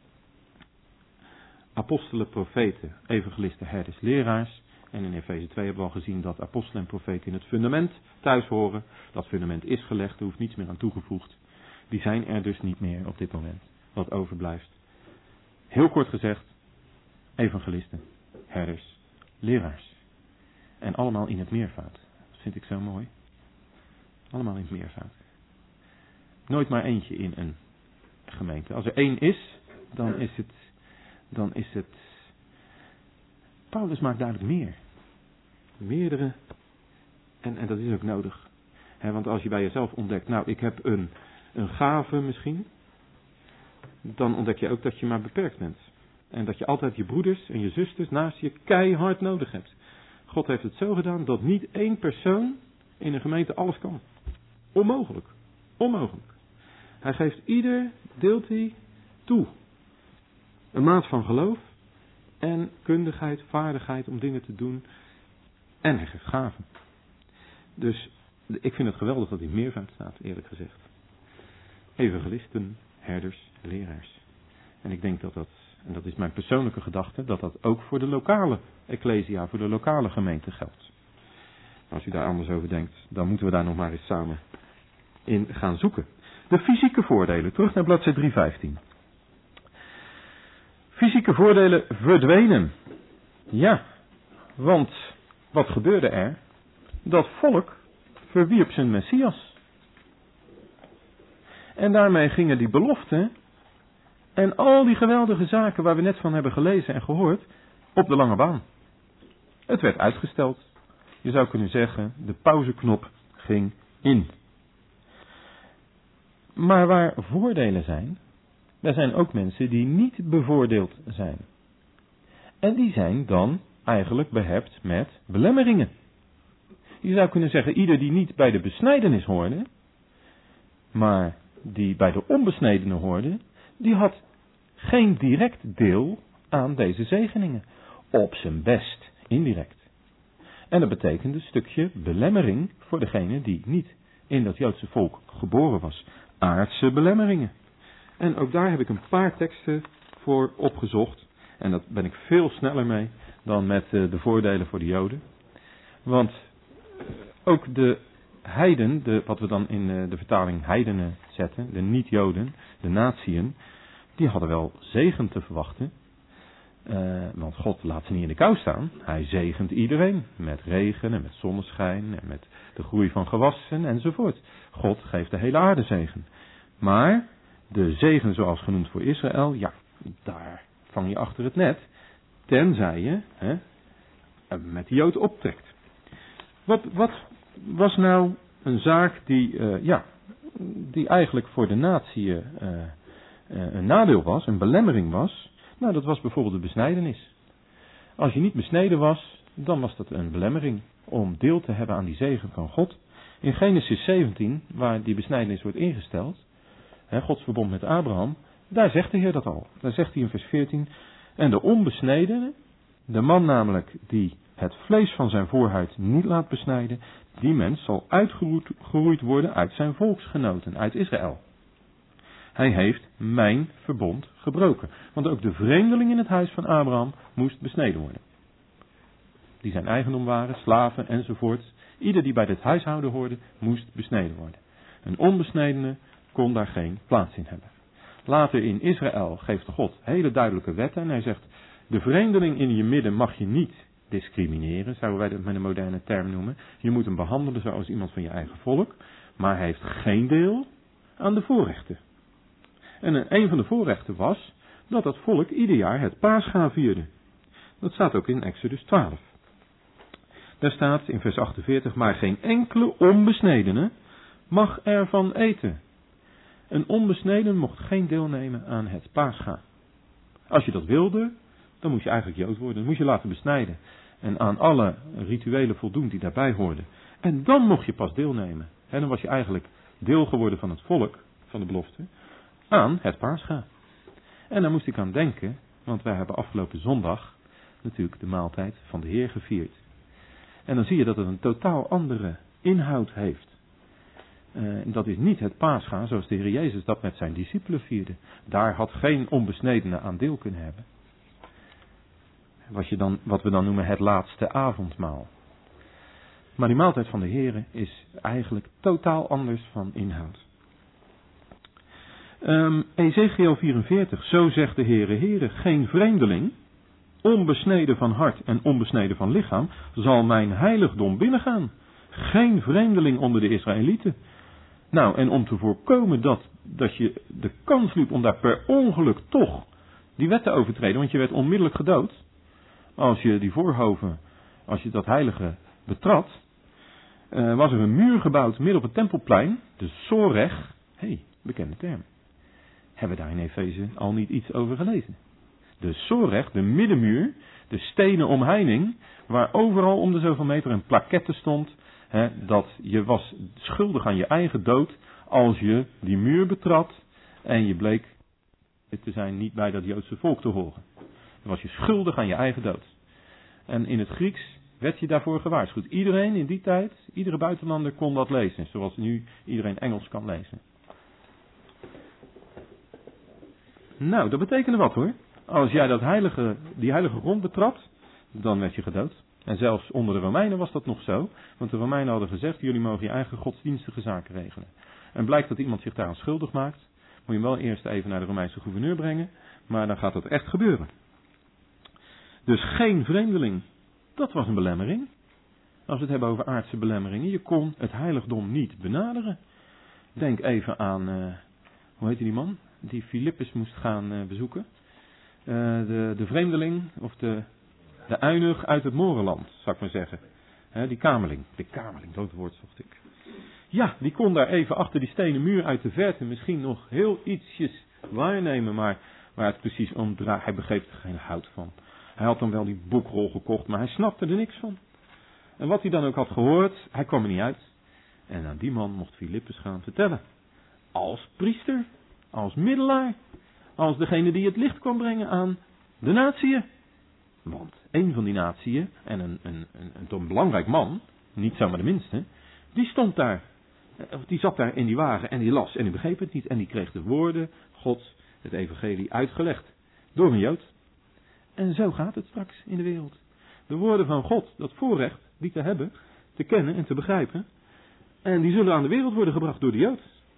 apostelen, profeten, evangelisten, herders, leraars. En in Efeze twee hebben we al gezien dat apostelen en profeten in het fundament thuis horen. Dat fundament is gelegd, er hoeft niets meer aan toegevoegd. Die zijn er dus niet meer op dit moment. Wat overblijft. Heel kort gezegd, evangelisten, herders, leraars. En allemaal in het meervoud. Dat vind ik zo mooi. Allemaal in het meervoud. Nooit maar eentje in een gemeente. Als er één is, dan is het, dan is het, Paulus maakt duidelijk meer. Meerdere. En, en dat is ook nodig. He, want als je bij jezelf ontdekt, nou ik heb een, een gave misschien. Dan ontdek je ook dat je maar beperkt bent. En dat je altijd je broeders en je zusters naast je keihard nodig hebt. God heeft het zo gedaan dat niet één persoon in een gemeente alles kan. Onmogelijk. Onmogelijk. Hij geeft ieder, deelt hij toe. Een maat van geloof en kundigheid, vaardigheid om dingen te doen. En hij geeft gaven. Dus ik vind het geweldig dat hij meervoud staat, eerlijk gezegd. Evangelisten, herders, leraars. En ik denk dat dat, en dat is mijn persoonlijke gedachte, dat dat ook voor de lokale ecclesia, voor de lokale gemeente geldt. Als u daar anders over denkt, dan moeten we daar nog maar eens samen in gaan zoeken. De fysieke voordelen, terug naar bladzijde driehonderdvijftien. Fysieke voordelen verdwenen. Ja, want wat gebeurde er? Dat volk verwierp zijn Messias. En daarmee gingen die beloften en al die geweldige zaken waar we net van hebben gelezen en gehoord, op de lange baan. Het werd uitgesteld. Je zou kunnen zeggen, de pauzeknop ging in. Maar waar voordelen zijn, daar zijn ook mensen die niet bevoordeeld zijn. En die zijn dan eigenlijk behept met belemmeringen. Je zou kunnen zeggen, ieder die niet bij de besnijdenis hoorde, maar die bij de onbesnedene hoorde, die had geen direct deel aan deze zegeningen. Op zijn best indirect. En dat betekent een stukje belemmering voor degene die niet in dat Joodse volk geboren was. Aardse belemmeringen. En ook daar heb ik een paar teksten voor opgezocht. En dat ben ik veel sneller mee dan met de voordelen voor de Joden. Want ook de heiden, de, wat we dan in de vertaling heidenen zetten, de niet-Joden, de natieën, die hadden wel zegen te verwachten. Uh, want God laat ze niet in de kou staan. Hij zegent iedereen met regen en met zonneschijn en met de groei van gewassen enzovoort. God geeft de hele aarde zegen. Maar de zegen zoals genoemd voor Israël, ja, daar vang je achter het net. Tenzij je hè, met de Jood optrekt. Wat, wat was nou een zaak die, uh, ja, die eigenlijk voor de natie uh, uh, een nadeel was, een belemmering was? Nou, dat was bijvoorbeeld de besnijdenis. Als je niet besneden was, dan was dat een belemmering om deel te hebben aan die zegen van God. In Genesis zeventien, waar die besnijdenis wordt ingesteld, hè, Gods verbond met Abraham, daar zegt de Heer dat al. Daar zegt hij in vers veertien, en de onbesnedene, de man namelijk die het vlees van zijn voorhuid niet laat besnijden, die mens zal uitgeroeid worden uit zijn volksgenoten, uit Israël. Hij heeft mijn verbond gebroken. Want ook de vreemdeling in het huis van Abraham moest besneden worden. Die zijn eigendom waren, slaven enzovoort. Ieder die bij dit huishouden hoorde, moest besneden worden. Een onbesnedene kon daar geen plaats in hebben. Later in Israël geeft God hele duidelijke wetten. En hij zegt, de vreemdeling in je midden mag je niet discrimineren. Zouden wij dat met een moderne term noemen. Je moet hem behandelen zoals iemand van je eigen volk. Maar hij heeft geen deel aan de voorrechten. En een van de voorrechten was dat dat volk ieder jaar het Pascha vierde. Dat staat ook in Exodus twaalf. Daar staat in vers achtenveertig, maar geen enkele onbesnedene mag ervan eten. Een onbesneden mocht geen deel nemen aan het Pascha. Als je dat wilde, dan moest je eigenlijk Jood worden. Dan moest je laten besnijden. En aan alle rituelen voldoen die daarbij hoorden. En dan mocht je pas deelnemen. En dan was je eigenlijk deel geworden van het volk, van de belofte, aan het Pascha. En daar moest ik aan denken, want wij hebben afgelopen zondag natuurlijk de maaltijd van de Heer gevierd. En dan zie je dat het een totaal andere inhoud heeft. Uh, dat is niet het Pascha zoals de Heer Jezus dat met zijn discipelen vierde. Daar had geen onbesnedene aan deel kunnen hebben. Wat, je dan, wat we dan noemen het laatste avondmaal. Maar die maaltijd van de Heer is eigenlijk totaal anders van inhoud. Um, Ezekiel vierenveertig, zo zegt de Heere, Heere, geen vreemdeling, onbesneden van hart en onbesneden van lichaam, zal mijn heiligdom binnengaan. Geen vreemdeling onder de Israëlieten. Nou, en om te voorkomen dat, dat je de kans liep om daar per ongeluk toch die wet te overtreden, want je werd onmiddellijk gedood, als je die voorhoven, als je dat heilige betrad, uh, was er een muur gebouwd midden op het tempelplein, de Soreg, hé, hey, bekende term. Hebben we daar in Efeze al niet iets over gelezen? De Soreg, de middenmuur, de stenen omheining, waar overal om de zoveel meter een plaquette stond, hè, dat je was schuldig aan je eigen dood als je die muur betrad en je bleek te zijn niet bij dat Joodse volk te horen. Dan was je schuldig aan je eigen dood. En in het Grieks werd je daarvoor gewaarschuwd. Iedereen in die tijd, iedere buitenlander kon dat lezen, zoals nu iedereen Engels kan lezen. Nou, dat betekende wat hoor. Als jij dat heilige, die heilige grond betrad, dan werd je gedood. En zelfs onder de Romeinen was dat nog zo. Want de Romeinen hadden gezegd, jullie mogen je eigen godsdienstige zaken regelen. En blijkt dat iemand zich daaraan schuldig maakt, moet je hem wel eerst even naar de Romeinse gouverneur brengen. Maar dan gaat dat echt gebeuren. Dus geen vreemdeling. Dat was een belemmering. Als we het hebben over aardse belemmeringen. Je kon het heiligdom niet benaderen. Denk even aan, uh, hoe heet die man? Die Filippus moest gaan uh, bezoeken. Uh, de, de vreemdeling, of de, de uinig uit het Morenland, zou ik maar zeggen. He, die kamerling. De kamerling, dat woord zocht ik. Ja, die kon daar even achter die stenen muur uit de verte misschien nog heel ietsjes waarnemen. Maar waar het precies om draait, hij begreep er geen hout van. Hij had dan wel die boekrol gekocht, maar hij snapte er niks van. En wat hij dan ook had gehoord, hij kwam er niet uit. En aan die man mocht Filippus gaan vertellen. Als priester, als middelaar, als degene die het licht kwam brengen aan de natieën. Want een van die natieën, en een, een, een, een, een belangrijk man, niet zomaar de minste, die stond daar, die zat daar in die wagen en die las en die begreep het niet. En die kreeg de woorden Gods, het evangelie, uitgelegd door een Jood. En zo gaat het straks in de wereld. De woorden van God, dat voorrecht, die te hebben, te kennen en te begrijpen. En die zullen aan de wereld worden gebracht door de Jood.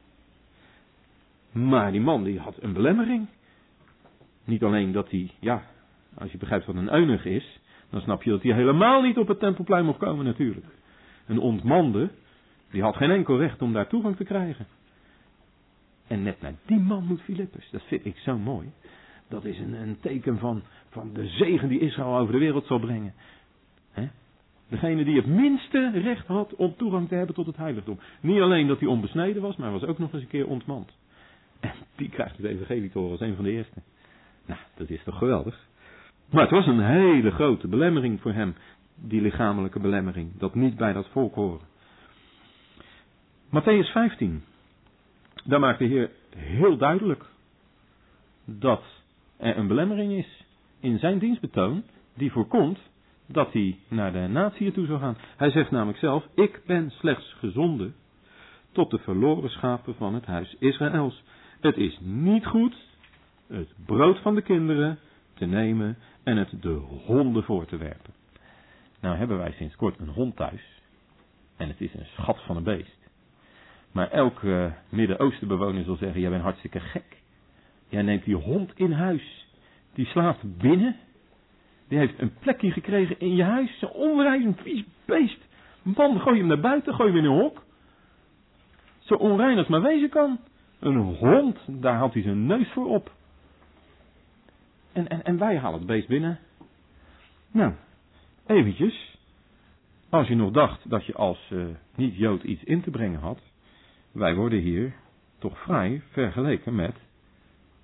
Maar die man die had een belemmering. Niet alleen dat hij, ja, als je begrijpt wat een eunuch is, dan snap je dat hij helemaal niet op het tempelplein mocht komen natuurlijk. Een ontmande, die had geen enkel recht om daar toegang te krijgen. En net naar die man moet Filippus, dat vind ik zo mooi. Dat is een, een teken van, van de zegen die Israël over de wereld zal brengen. He? Degene die het minste recht had om toegang te hebben tot het heiligdom. Niet alleen dat hij onbesneden was, maar was ook nog eens een keer ontmand. En die krijgt het evangelie te horen als een van de eerste. Nou, dat is toch geweldig. Maar het was een hele grote belemmering voor hem. Die lichamelijke belemmering. Dat niet bij dat volk horen. Mattheüs vijftien. Daar maakt de Heer heel duidelijk dat er een belemmering is in zijn dienstbetoon die voorkomt dat hij naar de natieën toe zou gaan. Hij zegt namelijk zelf, ik ben slechts gezonden tot de verloren schapen van het huis Israëls. Het is niet goed het brood van de kinderen te nemen en het de honden voor te werpen. Nou hebben wij sinds kort een hond thuis en het is een schat van een beest. Maar elke uh, Midden-Oosten bewoner zal zeggen, jij bent hartstikke gek. Jij neemt die hond in huis. Die slaapt binnen. Die heeft een plekje gekregen in je huis. Zo'n onrein, een vies beest. Man, gooi hem naar buiten, gooi hem in een hok. Zo onrein als maar wezen kan. Een hond, daar haalt hij zijn neus voor op. En, en, en wij halen het beest binnen. Nou, eventjes. Als je nog dacht dat je als uh, niet-Jood iets in te brengen had. Wij worden hier toch vrij vergeleken met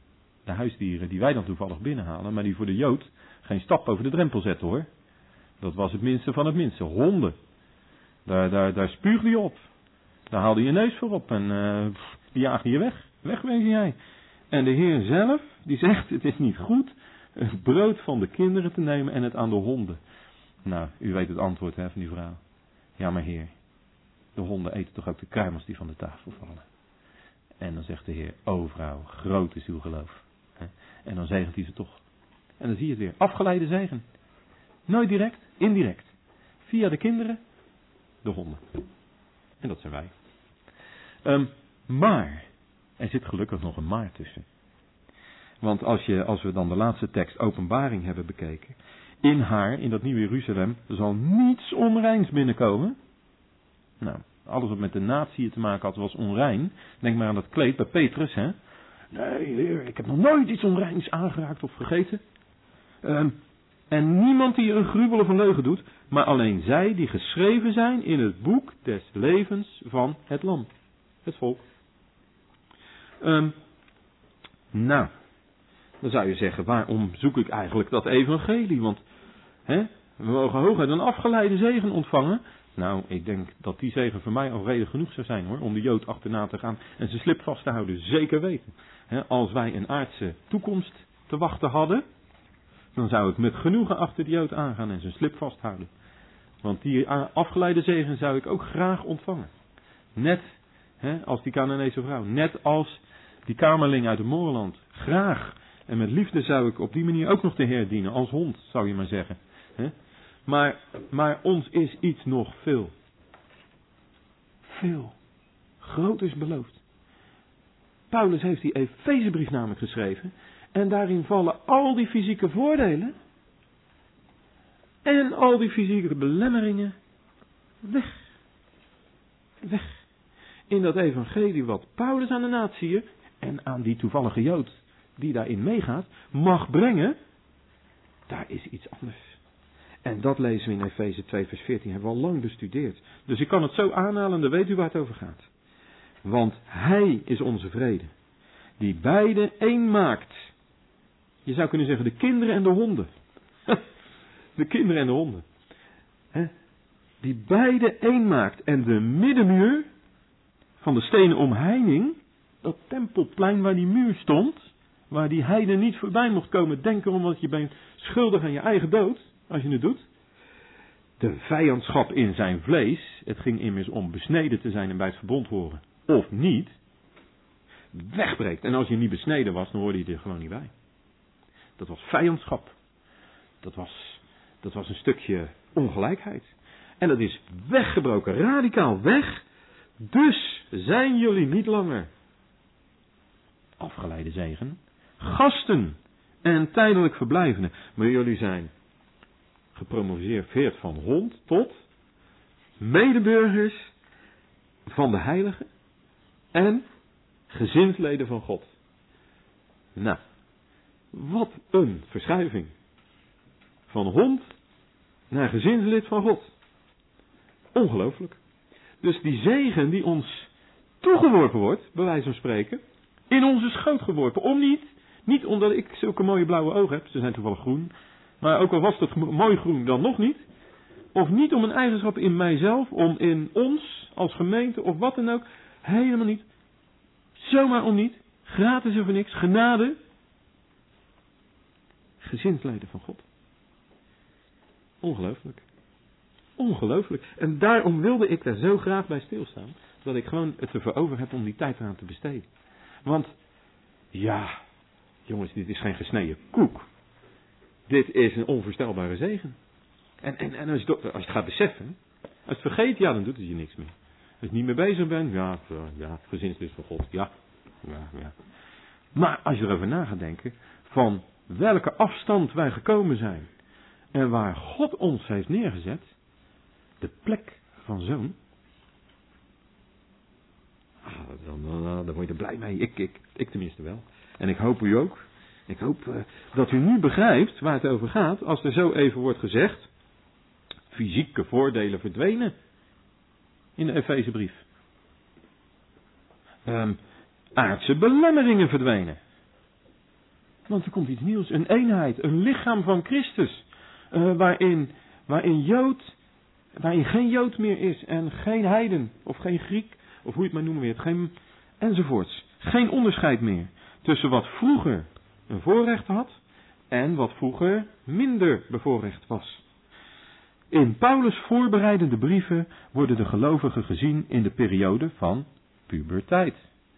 de huisdieren die wij dan toevallig binnenhalen, maar die voor de Jood geen stap over de drempel zetten hoor. Dat was het minste van het minste. Honden. Daar, daar, daar spuugde je op. Daar haalde je je neus voor op en uh, die jaagde je weg. Wegwezen jij. En de Heer zelf, die zegt, het is niet goed het brood van de kinderen te nemen en het aan de honden. Nou, u weet het antwoord hè, van die vrouw. Ja, maar Heer, de honden eten toch ook de kruimels die van de tafel vallen. En dan zegt de Heer, o vrouw, groot is uw geloof. En dan zegent hij ze toch. En dan zie je het weer. Afgeleide zegen. Nooit direct, indirect. Via de kinderen, de honden. En dat zijn wij. Um, maar, er zit gelukkig nog een maar tussen. Want als, je, als we dan de laatste tekst Openbaring hebben bekeken. In haar, in dat nieuwe Jeruzalem, zal niets onreins binnenkomen. Nou, alles wat met de natie te maken had was onrein. Denk maar aan dat kleed bij Petrus, hè. Nee, Heer, ik heb nog nooit iets onreins aangeraakt of gegeten. Um, en niemand die een gruwel of een leugen doet, maar alleen zij die geschreven zijn in het boek des levens van het lam. Het volk. Um, nou, dan zou je zeggen, waarom zoek ik eigenlijk dat evangelie? Want hè, we mogen hooguit een afgeleide zegen ontvangen. Nou, ik denk dat die zegen voor mij al reden genoeg zou zijn hoor, om de Jood achterna te gaan en zijn slip vast te houden. Zeker weten. He, als wij een aardse toekomst te wachten hadden, dan zou ik met genoegen achter de Jood aangaan en zijn slip vasthouden. Want die afgeleide zegen zou ik ook graag ontvangen. Net he, als die Canaanese vrouw, net als die kamerling uit het Moorland. Graag. En met liefde zou ik op die manier ook nog de Heer dienen, als hond zou je maar zeggen. He. Maar, maar ons is iets nog veel. Veel. Groot is beloofd. Paulus heeft die Efezebrief namelijk geschreven. En daarin vallen al die fysieke voordelen. En al die fysieke belemmeringen. Weg. Weg. In dat evangelie wat Paulus aan de natie en aan die toevallige Jood die daarin meegaat, mag brengen. Daar is iets anders. En dat lezen we in Efeze twee vers veertien. Hebben we al lang bestudeerd. Dus ik kan het zo aanhalen, dan weet u waar het over gaat. Want Hij is onze vrede. Die beide één maakt. Je zou kunnen zeggen de kinderen en de honden. De kinderen en de honden. Die beide één maakt. En de middenmuur van de stenen omheining. Dat tempelplein waar die muur stond. Waar die heiden niet voorbij mocht komen denken omdat je bent schuldig aan je eigen dood. Als je het doet. De vijandschap in zijn vlees. Het ging immers om besneden te zijn en bij het verbond horen. Of niet. Wegbreekt. En als je niet besneden was, dan hoorde je er gewoon niet bij. Dat was vijandschap. Dat was, dat was een stukje ongelijkheid. En dat is weggebroken. Radicaal weg. Dus zijn jullie niet langer afgeleide zegen. Gasten en tijdelijk verblijvenden. Maar jullie zijn gepromoveerd van hond tot medeburgers van de heiligen en gezinsleden van God. Nou, wat een verschuiving. Van hond naar gezinslid van God. Ongelooflijk. Dus die zegen die ons toegeworpen wordt, bij wijze van spreken, in onze schoot geworpen. Om niet, niet omdat ik zulke mooie blauwe ogen heb, ze zijn toevallig groen, maar ook al was het mooi groen, dan nog niet. Of niet om een eigenschap in mijzelf, om in ons, als gemeente of wat dan ook, helemaal niet. Zomaar om niet. Gratis of niks. Genade. Gezinsleden van God. Ongelooflijk. Ongelooflijk. En daarom wilde ik daar zo graag bij stilstaan. Dat ik gewoon het ervoor over heb om die tijd eraan te besteden. Want, ja, jongens, dit is geen gesneden koek. Dit is een onvoorstelbare zegen. En, en, en als, je, als je het gaat beseffen, als je het vergeet, ja, dan doet het je niks meer. Als je niet mee bezig bent, ja, ja, gezinslid van God, ja, ja, ja. Maar als je erover na gaat denken, van welke afstand wij gekomen zijn en waar God ons heeft neergezet, de plek van zoon, ah, dan, dan, dan, dan word je er blij mee. Ik, ik, ik tenminste wel. En ik hoop u ook. Ik hoop uh, dat u nu begrijpt waar het over gaat, als er zo even wordt gezegd, fysieke voordelen verdwenen in de Efezebrief. Um, aardse belemmeringen verdwenen. Want er komt iets nieuws. Een eenheid. Een lichaam van Christus. Uh, waarin, waarin Jood, waarin geen Jood meer is. En geen heiden. Of geen Griek. Of hoe je het maar noemen weer. Geen, enzovoorts. Geen onderscheid meer. Tussen wat vroeger een voorrecht had. En wat vroeger minder bevoorrecht was. In Paulus' voorbereidende brieven worden de gelovigen gezien in de periode van puberteit.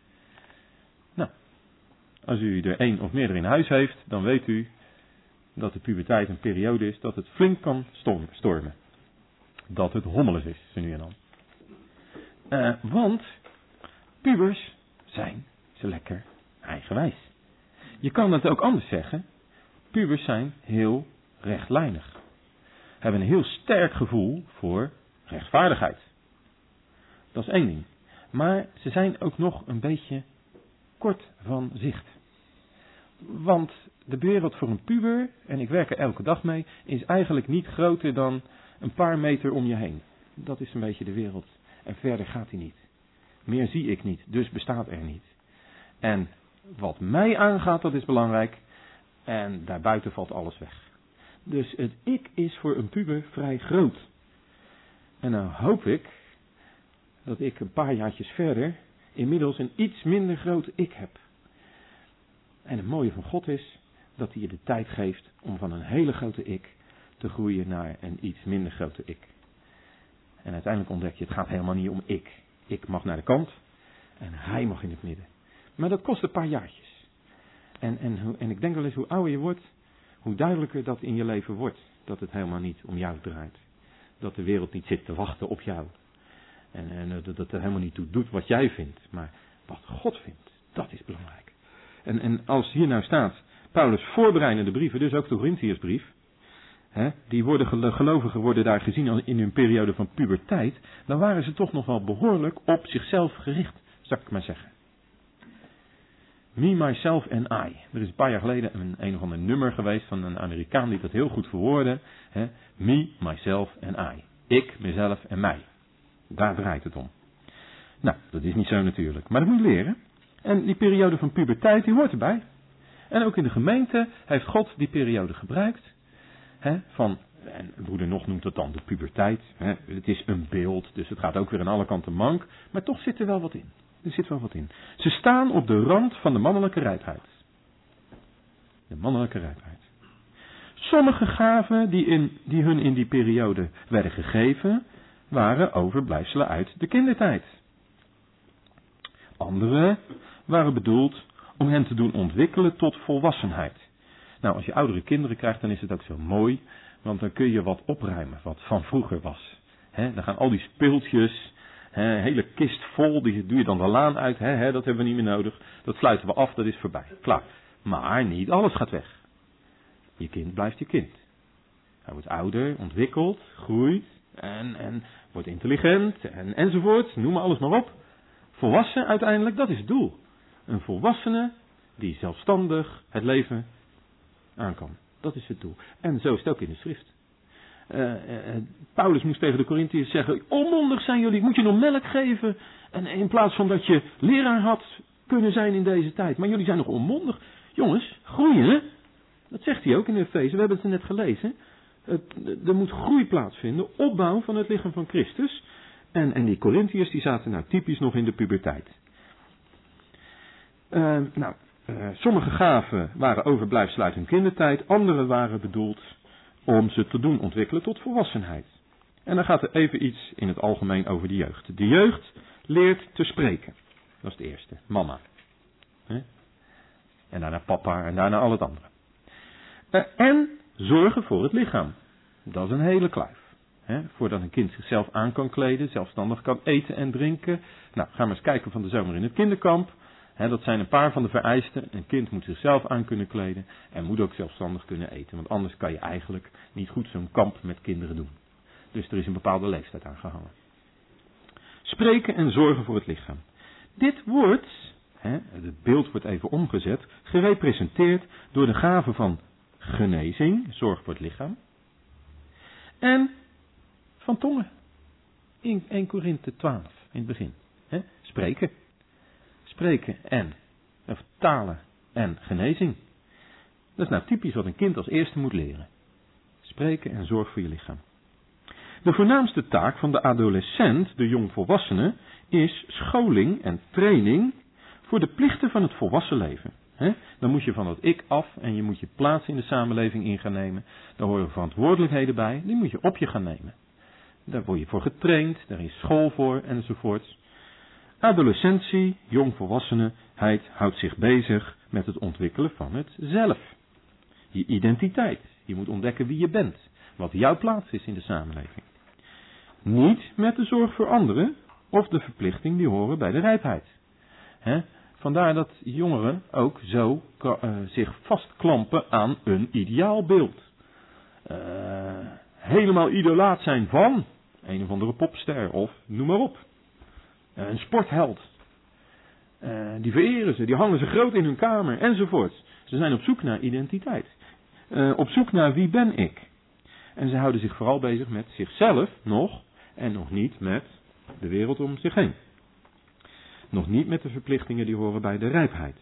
Nou, als u er één of meerdere in huis heeft, dan weet u dat de puberteit een periode is dat het flink kan stormen. Dat het hommeles is, zo nu en dan. Uh, want pubers zijn zo lekker eigenwijs. Je kan het ook anders zeggen. Pubers zijn heel rechtlijnig. Hebben een heel sterk gevoel voor rechtvaardigheid. Dat is één ding. Maar ze zijn ook nog een beetje kort van zicht. Want de wereld voor een puber, en ik werk er elke dag mee, is eigenlijk niet groter dan een paar meter om je heen. Dat is een beetje de wereld. En verder gaat hij niet. Meer zie ik niet, dus bestaat er niet. En wat mij aangaat, dat is belangrijk. En daarbuiten valt alles weg. Dus het ik is voor een puber vrij groot. En nou hoop ik dat ik een paar jaartjes verder inmiddels een iets minder groot ik heb. En het mooie van God is dat hij je de tijd geeft om van een hele grote ik te groeien naar een iets minder grote ik. En uiteindelijk ontdek je, het gaat helemaal niet om ik. Ik mag naar de kant en hij mag in het midden. Maar dat kost een paar jaartjes. En, en, en ik denk wel eens, hoe ouder je wordt, hoe duidelijker dat in je leven wordt. Dat het helemaal niet om jou draait. Dat de wereld niet zit te wachten op jou. En, en dat het er helemaal niet toe doet wat jij vindt. Maar wat God vindt, dat is belangrijk. En, en als hier nou staat, Paulus' voorbereidende brieven, dus ook de Korinthiërsbrief. Hè, die worden, de gelovigen worden daar gezien als in hun periode van puberteit. Dan waren ze toch nog wel behoorlijk op zichzelf gericht, zou ik maar zeggen. Me, myself and I. Er is een paar jaar geleden een een of ander nummer geweest van een Amerikaan die dat heel goed verwoordde. Hè? Me, myself and I. Ik, mezelf en mij. Daar draait het om. Nou, dat is niet zo natuurlijk. Maar dat moet je leren. En die periode van puberteit, die hoort erbij. En ook in de gemeente heeft God die periode gebruikt. Hè? Van, en broeder Nog noemt het dan de puberteit. Hè? Het is een beeld, dus het gaat ook weer aan alle kanten mank. Maar toch zit er wel wat in. Er zit wel wat in. Ze staan op de rand van de mannelijke rijpheid. De mannelijke rijpheid. Sommige gaven die, in, die hun in die periode werden gegeven, waren overblijfselen uit de kindertijd. Andere waren bedoeld om hen te doen ontwikkelen tot volwassenheid. Nou, als je oudere kinderen krijgt, dan is het ook zo mooi, want dan kun je wat opruimen wat van vroeger was. He, dan gaan al die speeltjes, He, een hele kist vol, die doe je dan de laan uit. He, he, dat hebben we niet meer nodig. Dat sluiten we af, dat is voorbij. Klaar. Maar niet alles gaat weg. Je kind blijft je kind. Hij wordt ouder, ontwikkelt, groeit en, en wordt intelligent en, enzovoort. Noem maar alles maar op. Volwassen uiteindelijk, dat is het doel. Een volwassene die zelfstandig het leven aan kan. Dat is het doel. En zo is het ook in de schrift. Uh, uh, Paulus moest tegen de Korinthiërs zeggen, onmondig zijn jullie, moet je nog melk geven. En in plaats van dat je leraar had kunnen zijn in deze tijd. Maar jullie zijn nog onmondig. Jongens, groeien. Dat zegt hij ook in Efeze, we hebben het er net gelezen. Het, er moet groei plaatsvinden, opbouw van het lichaam van Christus. En, en die Korinthiërs die zaten nou typisch nog in de puberteit. Uh, nou, uh, sommige gaven waren overblijfselen uit hun kindertijd, andere waren bedoeld om ze te doen ontwikkelen tot volwassenheid. En dan gaat er even iets in het algemeen over de jeugd. De jeugd leert te spreken. Dat is de eerste. Mama. He? En daarna papa en daarna al het andere. Uh, en zorgen voor het lichaam. Dat is een hele kluif. He? Voordat een kind zichzelf aan kan kleden, zelfstandig kan eten en drinken. Nou, gaan we eens kijken van de zomer in het kinderkamp. He, dat zijn een paar van de vereisten. Een kind moet zichzelf aan kunnen kleden en moet ook zelfstandig kunnen eten. Want anders kan je eigenlijk niet goed zo'n kamp met kinderen doen. Dus er is een bepaalde leeftijd aan gehangen. Spreken en zorgen voor het lichaam. Dit wordt, he, het beeld wordt even omgezet, gerepresenteerd door de gave van genezing, zorg voor het lichaam. En van tongen. In eerste Korinthe twaalf, in het begin. He, spreken. Spreken en, of talen en genezing. Dat is nou typisch wat een kind als eerste moet leren. Spreken en zorg voor je lichaam. De voornaamste taak van de adolescent, de jongvolwassene, is scholing en training voor de plichten van het volwassen leven. He? Dan moet je van het ik af en je moet je plaats in de samenleving in gaan nemen. Daar horen verantwoordelijkheden bij, die moet je op je gaan nemen. Daar word je voor getraind, daar is school voor enzovoort. Adolescentie, jongvolwassenheid houdt zich bezig met het ontwikkelen van het zelf. Je identiteit. Je moet ontdekken wie je bent. Wat jouw plaats is in de samenleving. Niet met de zorg voor anderen of de verplichting die horen bij de rijpheid. He? Vandaar dat jongeren ook zo uh, zich vastklampen aan een ideaalbeeld. Uh, helemaal idolaat zijn van een of andere popster of noem maar op. Uh, een sportheld. Uh, die vereren ze, die hangen ze groot in hun kamer enzovoort. Ze zijn op zoek naar identiteit. Uh, op zoek naar wie ben ik. En ze houden zich vooral bezig met zichzelf nog en nog niet met de wereld om zich heen. Nog niet met de verplichtingen die horen bij de rijpheid.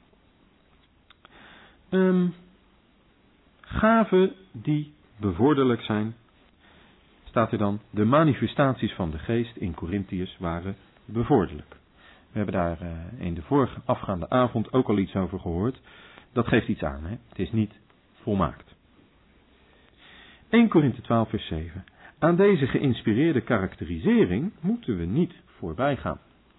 Um, gaven die bevorderlijk zijn, staat er dan, de manifestaties van de geest in Korintiërs waren bevorderlijk. We hebben daar uh, in de vorige afgaande avond ook al iets over gehoord. Dat geeft iets aan, hè? Het is niet volmaakt. eerste Korinthe twaalf vers zeven. Aan deze geïnspireerde karakterisering moeten we niet voorbij gaan.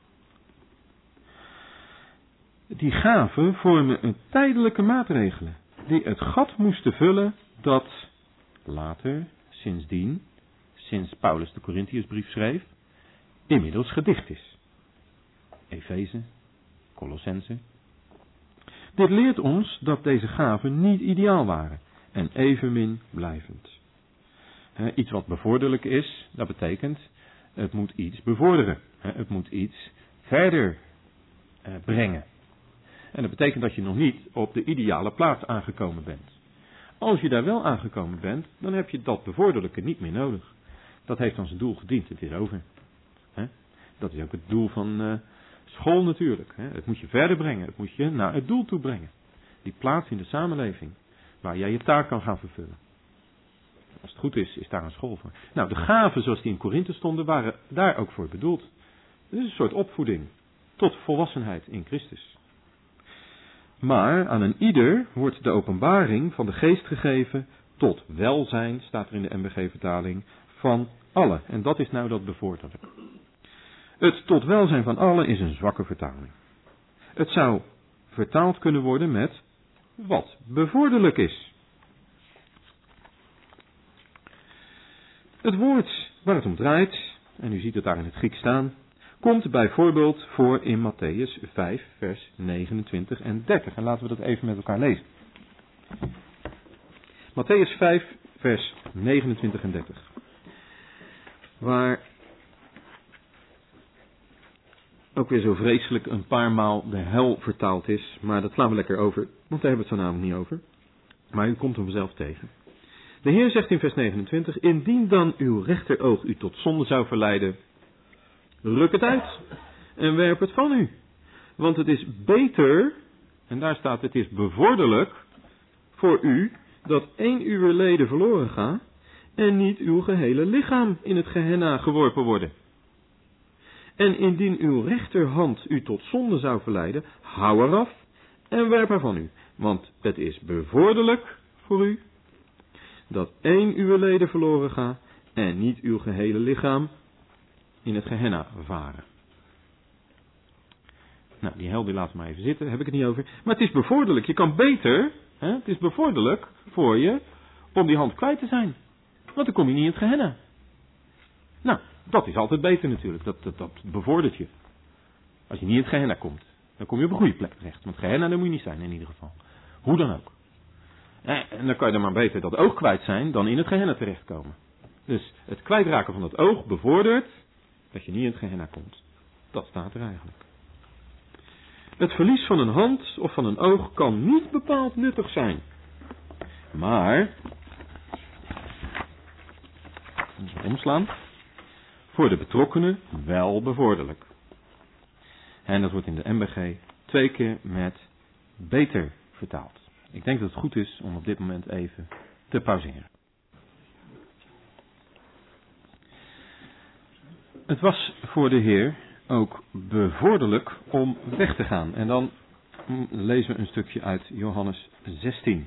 Die gaven vormen een tijdelijke maatregelen die het gat moesten vullen dat later, sindsdien, sinds Paulus de Korintiërsbrief schreef, inmiddels gedicht is. Efeze, Colossense. Dit leert ons dat deze gaven niet ideaal waren en evenmin blijvend. He, iets wat bevorderlijk is, dat betekent, het moet iets bevorderen. He, het moet iets verder eh, brengen. En dat betekent dat je nog niet op de ideale plaats aangekomen bent. Als je daar wel aangekomen bent, dan heb je dat bevorderlijke niet meer nodig. Dat heeft dan zijn doel gediend, het is over. He? Dat is ook het doel van uh, school natuurlijk. He? Het moet je verder brengen, het moet je naar het doel toe brengen. Die plaats in de samenleving, waar jij je taak kan gaan vervullen. Als het goed is, is daar een school voor. Nou, de gaven zoals die in Korinthe stonden, waren daar ook voor bedoeld. Het is een soort opvoeding tot volwassenheid in Christus. Maar aan een ieder wordt de openbaring van de geest gegeven tot welzijn, staat er in de M B G-vertaling, van allen. En dat is nou dat bevorderen. Het tot welzijn van allen is een zwakke vertaling. Het zou vertaald kunnen worden met wat bevorderlijk is. Het woord waar het om draait, en u ziet het daar in het Grieks staan, komt bijvoorbeeld voor in Matthäus vijf, vers negenentwintig en dertig. En laten we dat even met elkaar lezen. Matthäus vijf, vers negenentwintig en dertig. Waar ook weer zo vreselijk een paar maal de hel vertaald is. Maar dat slaan we lekker over, want daar hebben we het zo namelijk niet over. Maar u komt hem zelf tegen. De Heer zegt in vers negenentwintig, indien dan uw rechteroog u tot zonde zou verleiden, ruk het uit en werp het van u. Want het is beter, en daar staat het is bevorderlijk voor u, dat één uwer leden verloren gaat en niet uw gehele lichaam in het Gehenna geworpen worden. En indien uw rechterhand u tot zonde zou verleiden, hou eraf en werp haar van u. Want het is bevorderlijk voor u dat één uwer leden verloren gaat en niet uw gehele lichaam in het Gehenna varen. Nou, die hel die laat maar even zitten, daar heb ik het niet over. Maar het is bevorderlijk, je kan beter, hè, het is bevorderlijk voor je om die hand kwijt te zijn. Want dan kom je niet in het Gehenna. Nou, dat is altijd beter natuurlijk, dat, dat, dat bevordert je. Als je niet in het Gehenna komt, dan kom je op een goede plek terecht. Want Gehenna, daar moet je niet zijn in ieder geval. Hoe dan ook. En dan kan je dan maar beter dat oog kwijt zijn dan in het Gehenna terechtkomen. Dus het kwijtraken van het oog bevordert dat je niet in het Gehenna komt. Dat staat er eigenlijk. Het verlies van een hand of van een oog kan niet bepaald nuttig zijn. Maar, omslaan, voor de betrokkenen wel bevorderlijk. En dat wordt in de M B G twee keer met beter vertaald. ik denk dat het goed is om op dit moment even te pauzeren. Het was voor de Heer ook bevorderlijk om weg te gaan. En dan lezen we een stukje uit Johannes zestien.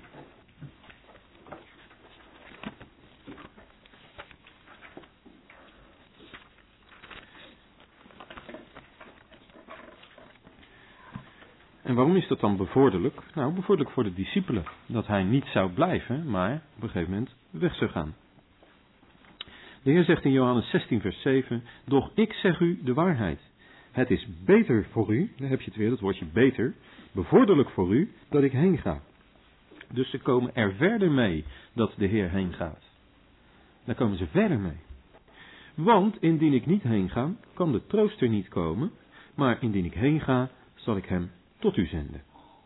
En waarom is dat dan bevorderlijk? Nou, bevorderlijk voor de discipelen. Dat hij niet zou blijven, maar op een gegeven moment weg zou gaan. De Heer zegt in Johannes zestien vers zeven, doch ik zeg u de waarheid. Het is beter voor u, daar heb je het weer, dat woordje beter, bevorderlijk voor u, dat ik heen ga. Dus ze komen er verder mee dat de Heer heen gaat. Daar komen ze verder mee. Want indien ik niet heen ga, kan de trooster niet komen, maar indien ik heen ga, zal ik hem tot u zenden.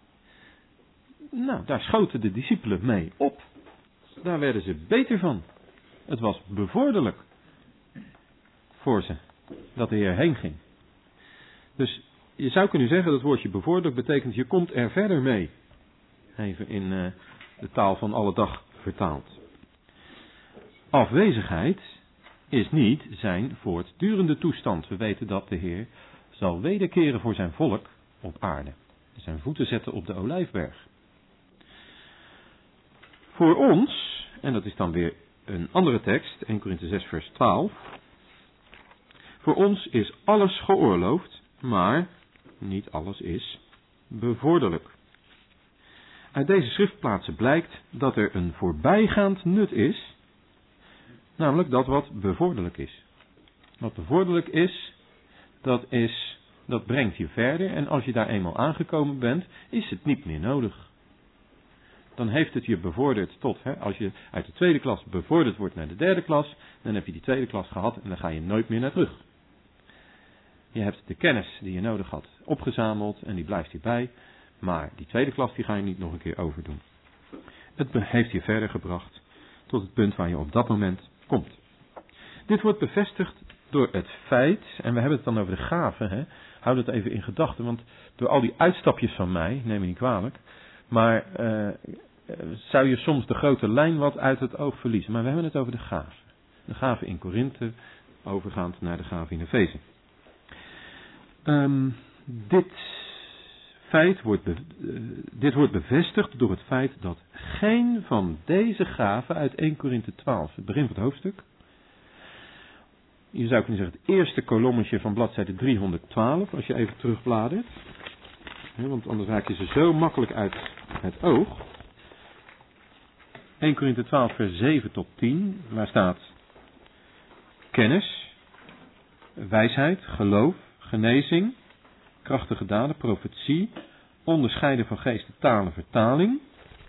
Nou, daar schoten de discipelen mee op. Daar werden ze beter van. Het was bevorderlijk voor ze dat de Heer heen ging. Dus je zou kunnen zeggen dat het woordje bevorderlijk betekent je komt er verder mee. Even in uh, de taal van alle dag vertaald. Afwezigheid is niet zijn voortdurende toestand. We weten dat de Heer zal wederkeren voor zijn volk op aarde. Zijn voeten zetten op de Olijfberg. Voor ons, en dat is dan weer een andere tekst, eerste Korinthe zes vers twaalf. Voor ons is alles geoorloofd, maar niet alles is bevorderlijk. Uit deze schriftplaatsen blijkt dat er een voorbijgaand nut is, namelijk dat wat bevorderlijk is. Wat bevorderlijk is, dat is, dat brengt je verder en als je daar eenmaal aangekomen bent, is het niet meer nodig. Dan heeft het je bevorderd tot, hè, als je uit de tweede klas bevorderd wordt naar de derde klas, dan heb je die tweede klas gehad en dan ga je nooit meer naar terug. Je hebt de kennis die je nodig had opgezameld en die blijft hierbij, maar die tweede klas die ga je niet nog een keer overdoen. Het heeft je verder gebracht tot het punt waar je op dat moment komt. Dit wordt bevestigd door het feit, en we hebben het dan over de gaven, hè, hou dat even in gedachten, want door al die uitstapjes van mij, neem me niet kwalijk, maar uh, zou je soms de grote lijn wat uit het oog verliezen. Maar we hebben het over de gaven. De gaven in Korinthe, overgaand naar de gaven in Efeze. Um, dit feit wordt, be, uh, dit wordt bevestigd door het feit dat geen van deze gaven uit eerste Korinthe twaalf, het begin van het hoofdstuk, je zou kunnen zeggen het eerste kolommetje van bladzijde driehonderdtwaalf, als je even terugbladert. Ja, want anders raak je ze zo makkelijk uit het oog. eerste Korinthe twaalf vers zeven tot tien, waar staat kennis, wijsheid, geloof, genezing, krachtige daden, profetie, onderscheiden van geesten, talen, vertaling.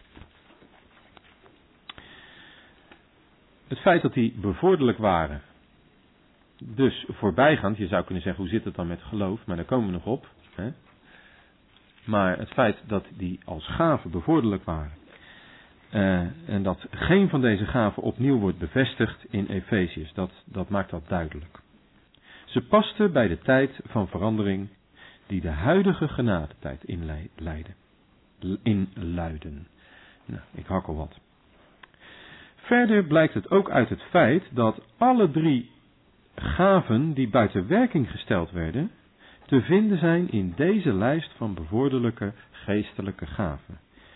Het feit dat die bevorderlijk waren, dus voorbijgaand, je zou kunnen zeggen hoe zit het dan met geloof, maar daar komen we nog op. Hè? Maar het feit dat die als gaven bevorderlijk waren, uh, en dat geen van deze gaven opnieuw wordt bevestigd in Efeziërs, dat, dat maakt dat duidelijk. Ze pasten bij de tijd van verandering die de huidige genadetijd inleiden. Inluiden. Nou, ik hakkel wat. Verder blijkt het ook uit het feit dat alle drie gaven die buiten werking gesteld werden, te vinden zijn in deze lijst van bevorderlijke geestelijke gaven.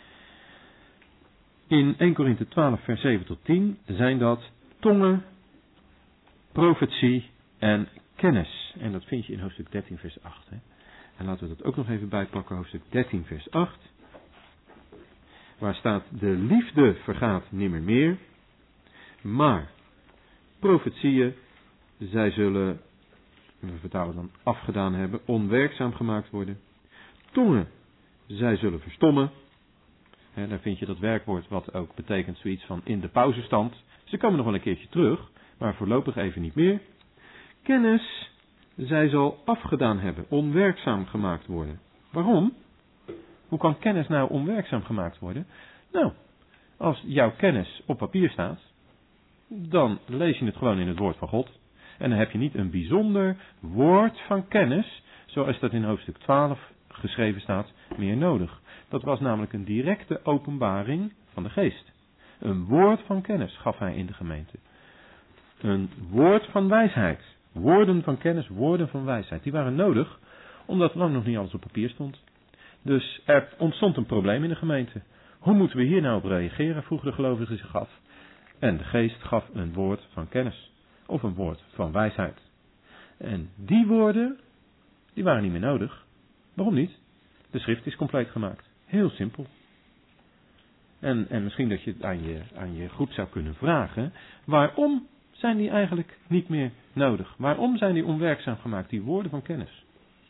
In eerste Korinthe twaalf vers zeven tot tien zijn dat tongen, profetie en kennis. En dat vind je in hoofdstuk dertien vers acht. Hè. En laten we dat ook nog even bijpakken, hoofdstuk dertien vers acht. Waar staat, de liefde vergaat nimmer meer, maar profetieën, zij zullen, we vertalen dan afgedaan hebben, onwerkzaam gemaakt worden. Tongen, zij zullen verstommen. He, daar vind je dat werkwoord wat ook betekent zoiets van in de pauzestand. Ze komen nog wel een keertje terug, maar voorlopig even niet meer. Kennis, zij zal afgedaan hebben, onwerkzaam gemaakt worden. Waarom? Hoe kan kennis nou onwerkzaam gemaakt worden? Nou, als jouw kennis op papier staat, dan lees je het gewoon in het woord van God. En dan heb je niet een bijzonder woord van kennis, zoals dat in hoofdstuk twaalf geschreven staat, meer nodig. Dat was namelijk een directe openbaring van de geest. Een woord van kennis gaf hij in de gemeente. Een woord van wijsheid. Woorden van kennis, woorden van wijsheid. Die waren nodig, omdat lang nog niet alles op papier stond. Dus er ontstond een probleem in de gemeente. Hoe moeten we hier nou op reageren, vroegen de gelovigen zich af. En de geest gaf een woord van kennis. Of een woord van wijsheid. En die woorden, die waren niet meer nodig. Waarom niet? De schrift is compleet gemaakt. Heel simpel. En, en misschien dat je het aan je, aan je groep zou kunnen vragen. Waarom zijn die eigenlijk niet meer nodig? Waarom zijn die onwerkzaam gemaakt, die woorden van kennis?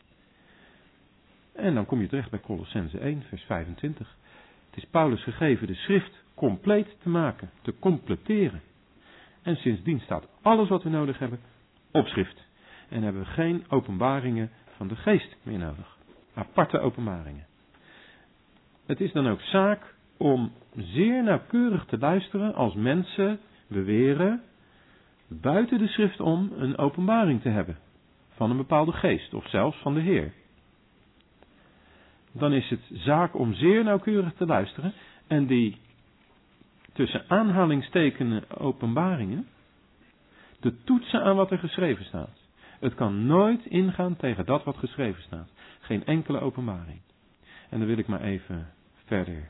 En dan kom je terecht bij Kolossenzen één, vers vijfentwintig. Het is Paulus gegeven de schrift compleet te maken, te completeren. En sindsdien staat alles wat we nodig hebben op schrift. En hebben we geen openbaringen van de geest meer nodig. Aparte openbaringen. Het is dan ook zaak om zeer nauwkeurig te luisteren als mensen beweren buiten de schrift om een openbaring te hebben van een bepaalde geest of zelfs van de Heer. Dan is het zaak om zeer nauwkeurig te luisteren en die tussen aanhalingstekenen openbaringen te toetsen aan wat er geschreven staat. Het kan nooit ingaan tegen dat wat geschreven staat. Geen enkele openbaring. En dan wil ik maar even verder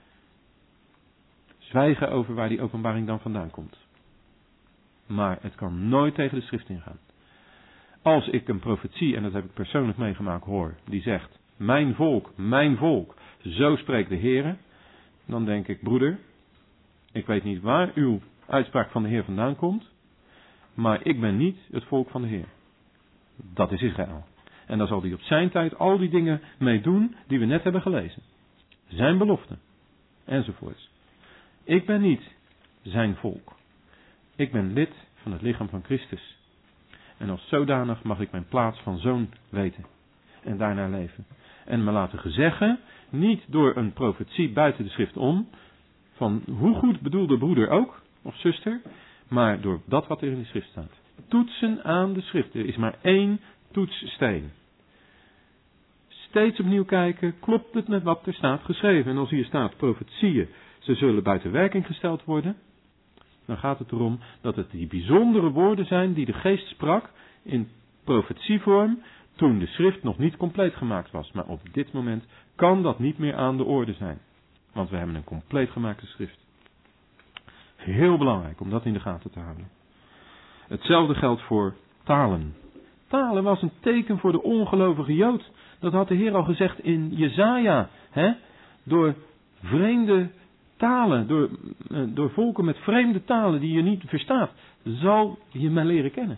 zwijgen over waar die openbaring dan vandaan komt. Maar het kan nooit tegen de schrift ingaan. Als ik een profetie, en dat heb ik persoonlijk meegemaakt, hoor, die zegt, mijn volk, mijn volk, zo spreekt de Heer, dan denk ik, broeder, ik weet niet waar uw uitspraak van de Heer vandaan komt, maar ik ben niet het volk van de Heer. Dat is Israël. En dan zal hij op zijn tijd al die dingen mee doen die we net hebben gelezen. Zijn beloften. Enzovoorts. Ik ben niet zijn volk. Ik ben lid van het lichaam van Christus. En als zodanig mag ik mijn plaats van zoon weten. En daarna leven. En me laten gezeggen, niet door een profetie buiten de schrift om, van hoe goed bedoelde broeder ook, of zuster, maar door dat wat er in de schrift staat. Toetsen aan de schrift. Er is maar één toetssteen. Steeds opnieuw kijken, klopt het met wat er staat geschreven? En als hier staat profetieën, ze zullen buiten werking gesteld worden, dan gaat het erom dat het die bijzondere woorden zijn die de geest sprak in profetievorm toen de schrift nog niet compleet gemaakt was. Maar op dit moment kan dat niet meer aan de orde zijn. Want we hebben een compleet gemaakte schrift. Heel belangrijk om dat in de gaten te houden. Hetzelfde geldt voor talen. Talen was een teken voor de ongelovige Jood. Dat had de Heer al gezegd in Jesaja. Hè? Door vreemde talen, door, door volken met vreemde talen die je niet verstaat, zal je mij leren kennen.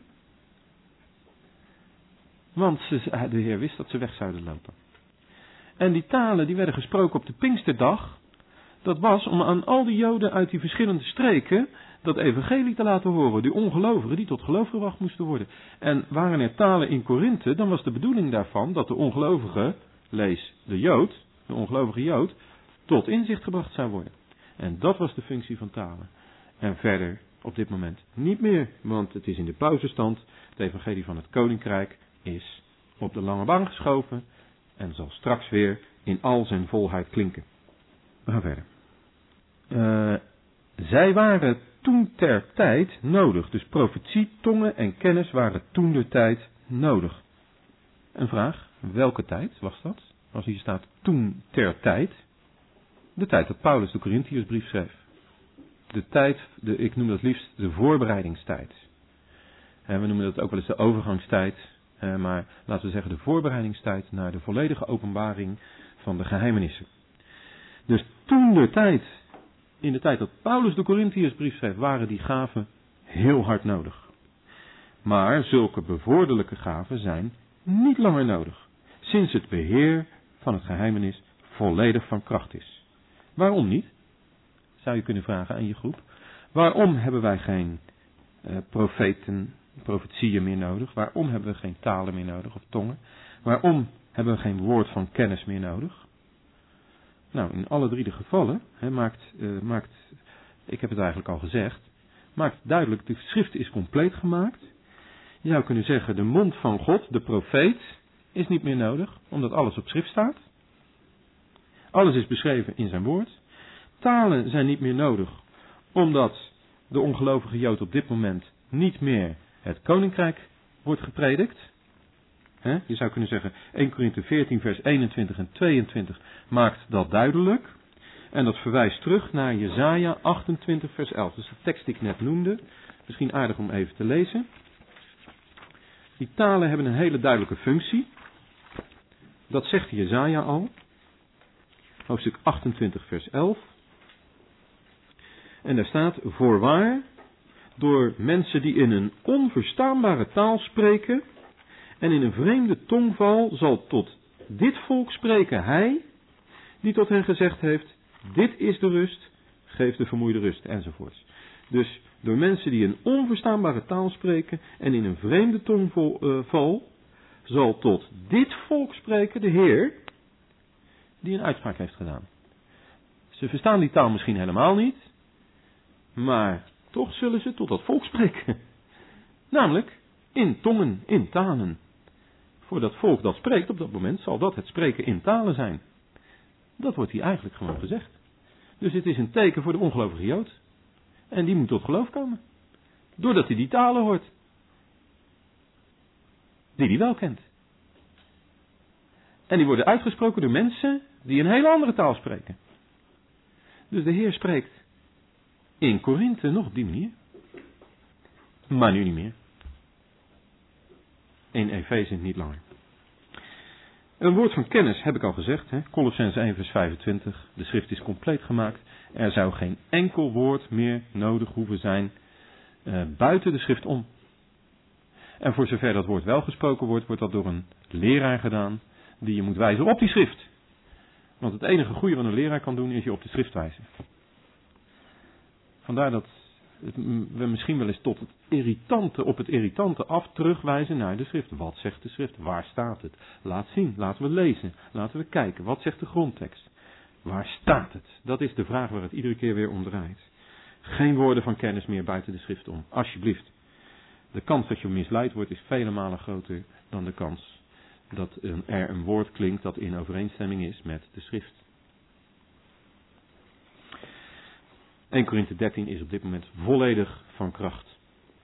Want ze, de Heer wist dat ze weg zouden lopen. En die talen die werden gesproken op de Pinksterdag. Dat was om aan al die Joden uit die verschillende streken dat evangelie te laten horen. Die ongelovigen die tot geloof gebracht moesten worden. En waren er talen in Korinthe, dan was de bedoeling daarvan dat de ongelovige, lees de Jood, de ongelovige Jood, tot inzicht gebracht zou worden. En dat was de functie van talen. En verder op dit moment niet meer, want het is in de pauzestand. Het evangelie van het koninkrijk is op de lange baan geschoven en zal straks weer in al zijn volheid klinken. We gaan verder. Uh, zij waren toen ter tijd nodig. Dus profetie, tongen en kennis waren toen de tijd nodig. Een vraag, welke tijd was dat? Als hier staat toen ter tijd. De tijd dat Paulus de Korintiërsbrief schreef. De tijd, de, ik noem dat liefst de voorbereidingstijd. En we noemen dat ook wel eens de overgangstijd. Uh, maar laten we zeggen de voorbereidingstijd naar de volledige openbaring van de geheimenissen. Dus toen de tijd, in de tijd dat Paulus de Korintiërsbrief schreef, waren die gaven heel hard nodig. Maar zulke bevorderlijke gaven zijn niet langer nodig. Sinds het beheer van het geheimenis volledig van kracht is. Waarom niet? Zou je kunnen vragen aan je groep. Waarom hebben wij geen uh, profeten, profetieën meer nodig? Waarom hebben we geen talen meer nodig of tongen? Waarom hebben we geen woord van kennis meer nodig? Nou, in alle drie de gevallen he, maakt, uh, maakt, ik heb het eigenlijk al gezegd, maakt duidelijk, de schrift is compleet gemaakt. Je zou kunnen zeggen, de mond van God, de profeet, is niet meer nodig, omdat alles op schrift staat. Alles is beschreven in zijn woord. Talen zijn niet meer nodig, omdat de ongelovige Jood op dit moment niet meer het koninkrijk wordt gepredikt. He, je zou kunnen zeggen, Eerste Korinthe veertien vers eenentwintig en tweeëntwintig maakt dat duidelijk. En dat verwijst terug naar Jesaja achtentwintig vers elf. Dus de tekst die ik net noemde. Misschien aardig om even te lezen. Die talen hebben een hele duidelijke functie. Dat zegt Jesaja al. Hoofdstuk achtentwintig vers elf. En daar staat, voorwaar, door mensen die in een onverstaanbare taal spreken en in een vreemde tongval zal tot dit volk spreken hij, die tot hen gezegd heeft, dit is de rust, geef de vermoeide rust, enzovoorts. Dus door mensen die een onverstaanbare taal spreken en in een vreemde tongval zal tot dit volk spreken de Heer, die een uitspraak heeft gedaan. Ze verstaan die taal misschien helemaal niet, maar toch zullen ze tot dat volk spreken. Namelijk in tongen, in talen. Voor dat volk dat spreekt op dat moment zal dat het spreken in talen zijn. Dat wordt hier eigenlijk gewoon gezegd. Dus het is een teken voor de ongelovige Jood. En die moet tot geloof komen. Doordat hij die talen hoort. Die hij wel kent. En die worden uitgesproken door mensen die een hele andere taal spreken. Dus de Heer spreekt in Korinthe nog op die manier. Maar nu niet meer. In Efeze niet langer. Een woord van kennis heb ik al gezegd. Hè? Kolossenzen één vers vijfentwintig. De schrift is compleet gemaakt. Er zou geen enkel woord meer nodig hoeven zijn uh, buiten de schrift om. En voor zover dat woord wel gesproken wordt, wordt dat door een leraar gedaan die je moet wijzen op die schrift. Want het enige goede wat een leraar kan doen is je op de schrift wijzen. Vandaar dat we misschien wel eens tot het irritante, op het irritante af terugwijzen naar de schrift. Wat zegt de schrift? Waar staat het? Laat zien, laten we lezen, laten we kijken. Wat zegt de grondtekst? Waar staat het? Dat is de vraag waar het iedere keer weer om draait. Geen woorden van kennis meer buiten de schrift om, alsjeblieft. De kans dat je misleid wordt is vele malen groter dan de kans dat er een woord klinkt dat in overeenstemming is met de schrift. Eerste Korinthe dertien is op dit moment volledig van kracht.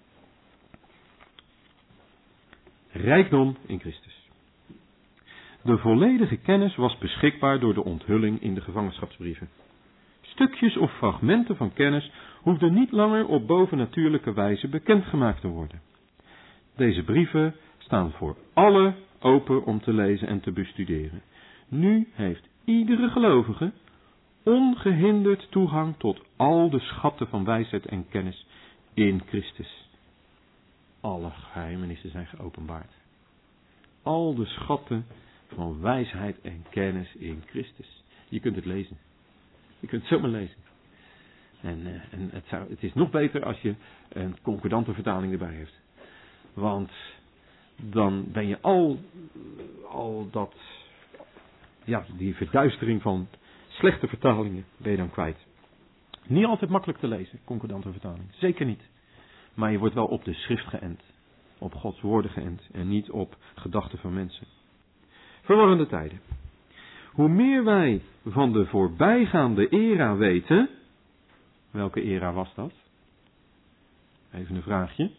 Rijkdom in Christus. De volledige kennis was beschikbaar door de onthulling in de gevangenschapsbrieven. Stukjes of fragmenten van kennis hoefden niet langer op bovennatuurlijke wijze bekendgemaakt te worden. Deze brieven staan voor alle open om te lezen en te bestuderen. Nu heeft iedere gelovige ongehinderd toegang tot al de schatten van wijsheid en kennis in Christus. Alle geheimenissen zijn geopenbaard. Al de schatten van wijsheid en kennis in Christus. Je kunt het lezen. Je kunt het zomaar lezen. En, uh, en het, zou, het is nog beter als je een concordante vertaling erbij heeft. Want dan ben je al, al dat, ja, die verduistering van slechte vertalingen ben je dan kwijt. Niet altijd makkelijk te lezen, concordante vertaling. Zeker niet. Maar je wordt wel op de schrift geënt. Op Gods woorden geënt. En niet op gedachten van mensen. Verwarrende tijden. Hoe meer wij van de voorbijgaande era weten. Welke era was dat? Even een vraagje.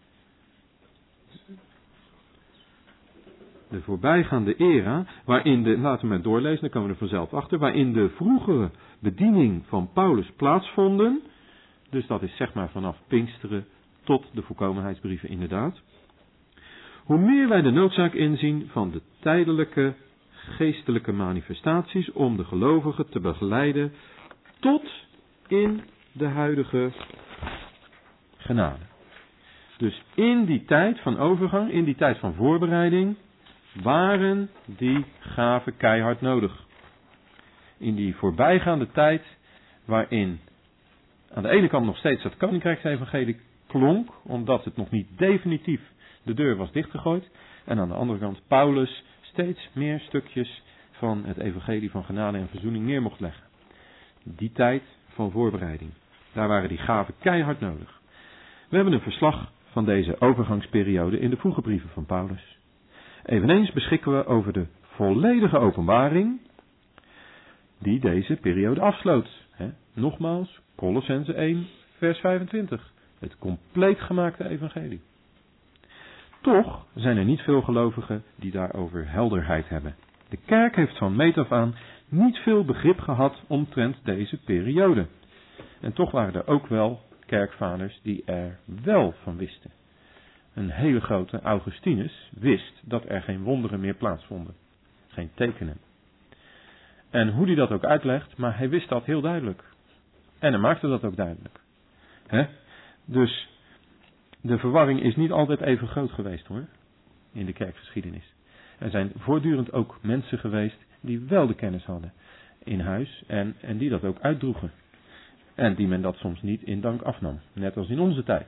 De voorbijgaande era, waarin de, laten we maar doorlezen, dan komen we er vanzelf achter, waarin de vroegere bediening van Paulus plaatsvonden. Dus dat is zeg maar vanaf Pinksteren tot de volkomenheidsbrieven inderdaad. Hoe meer wij de noodzaak inzien van de tijdelijke geestelijke manifestaties om de gelovigen te begeleiden tot in de huidige genade. Dus in die tijd van overgang, in die tijd van voorbereiding, waren die gaven keihard nodig. In die voorbijgaande tijd waarin aan de ene kant nog steeds dat koninkrijksevangelie klonk, omdat het nog niet definitief de deur was dichtgegooid. En aan de andere kant Paulus steeds meer stukjes van het evangelie van genade en verzoening neer mocht leggen. Die tijd van voorbereiding. Daar waren die gaven keihard nodig. We hebben een verslag van deze overgangsperiode in de vroege brieven van Paulus. Eveneens beschikken we over de volledige openbaring. die deze periode afsloot. He, nogmaals, Kolossenzen één, vers vijfentwintig. Het compleet gemaakte evangelie. Toch zijn er niet veel gelovigen die daarover helderheid hebben. De kerk heeft van meet af aan niet veel begrip gehad omtrent deze periode. En toch waren er ook wel kerkvaders die er wel van wisten. Een hele grote Augustinus wist dat er geen wonderen meer plaatsvonden. Geen tekenen. En hoe hij dat ook uitlegt, maar hij wist dat heel duidelijk. En hij maakte dat ook duidelijk. He? Dus de verwarring is niet altijd even groot geweest hoor, in de kerkgeschiedenis. Er zijn voortdurend ook mensen geweest die wel de kennis hadden in huis en, en die dat ook uitdroegen. En die men dat soms niet in dank afnam, net als in onze tijd.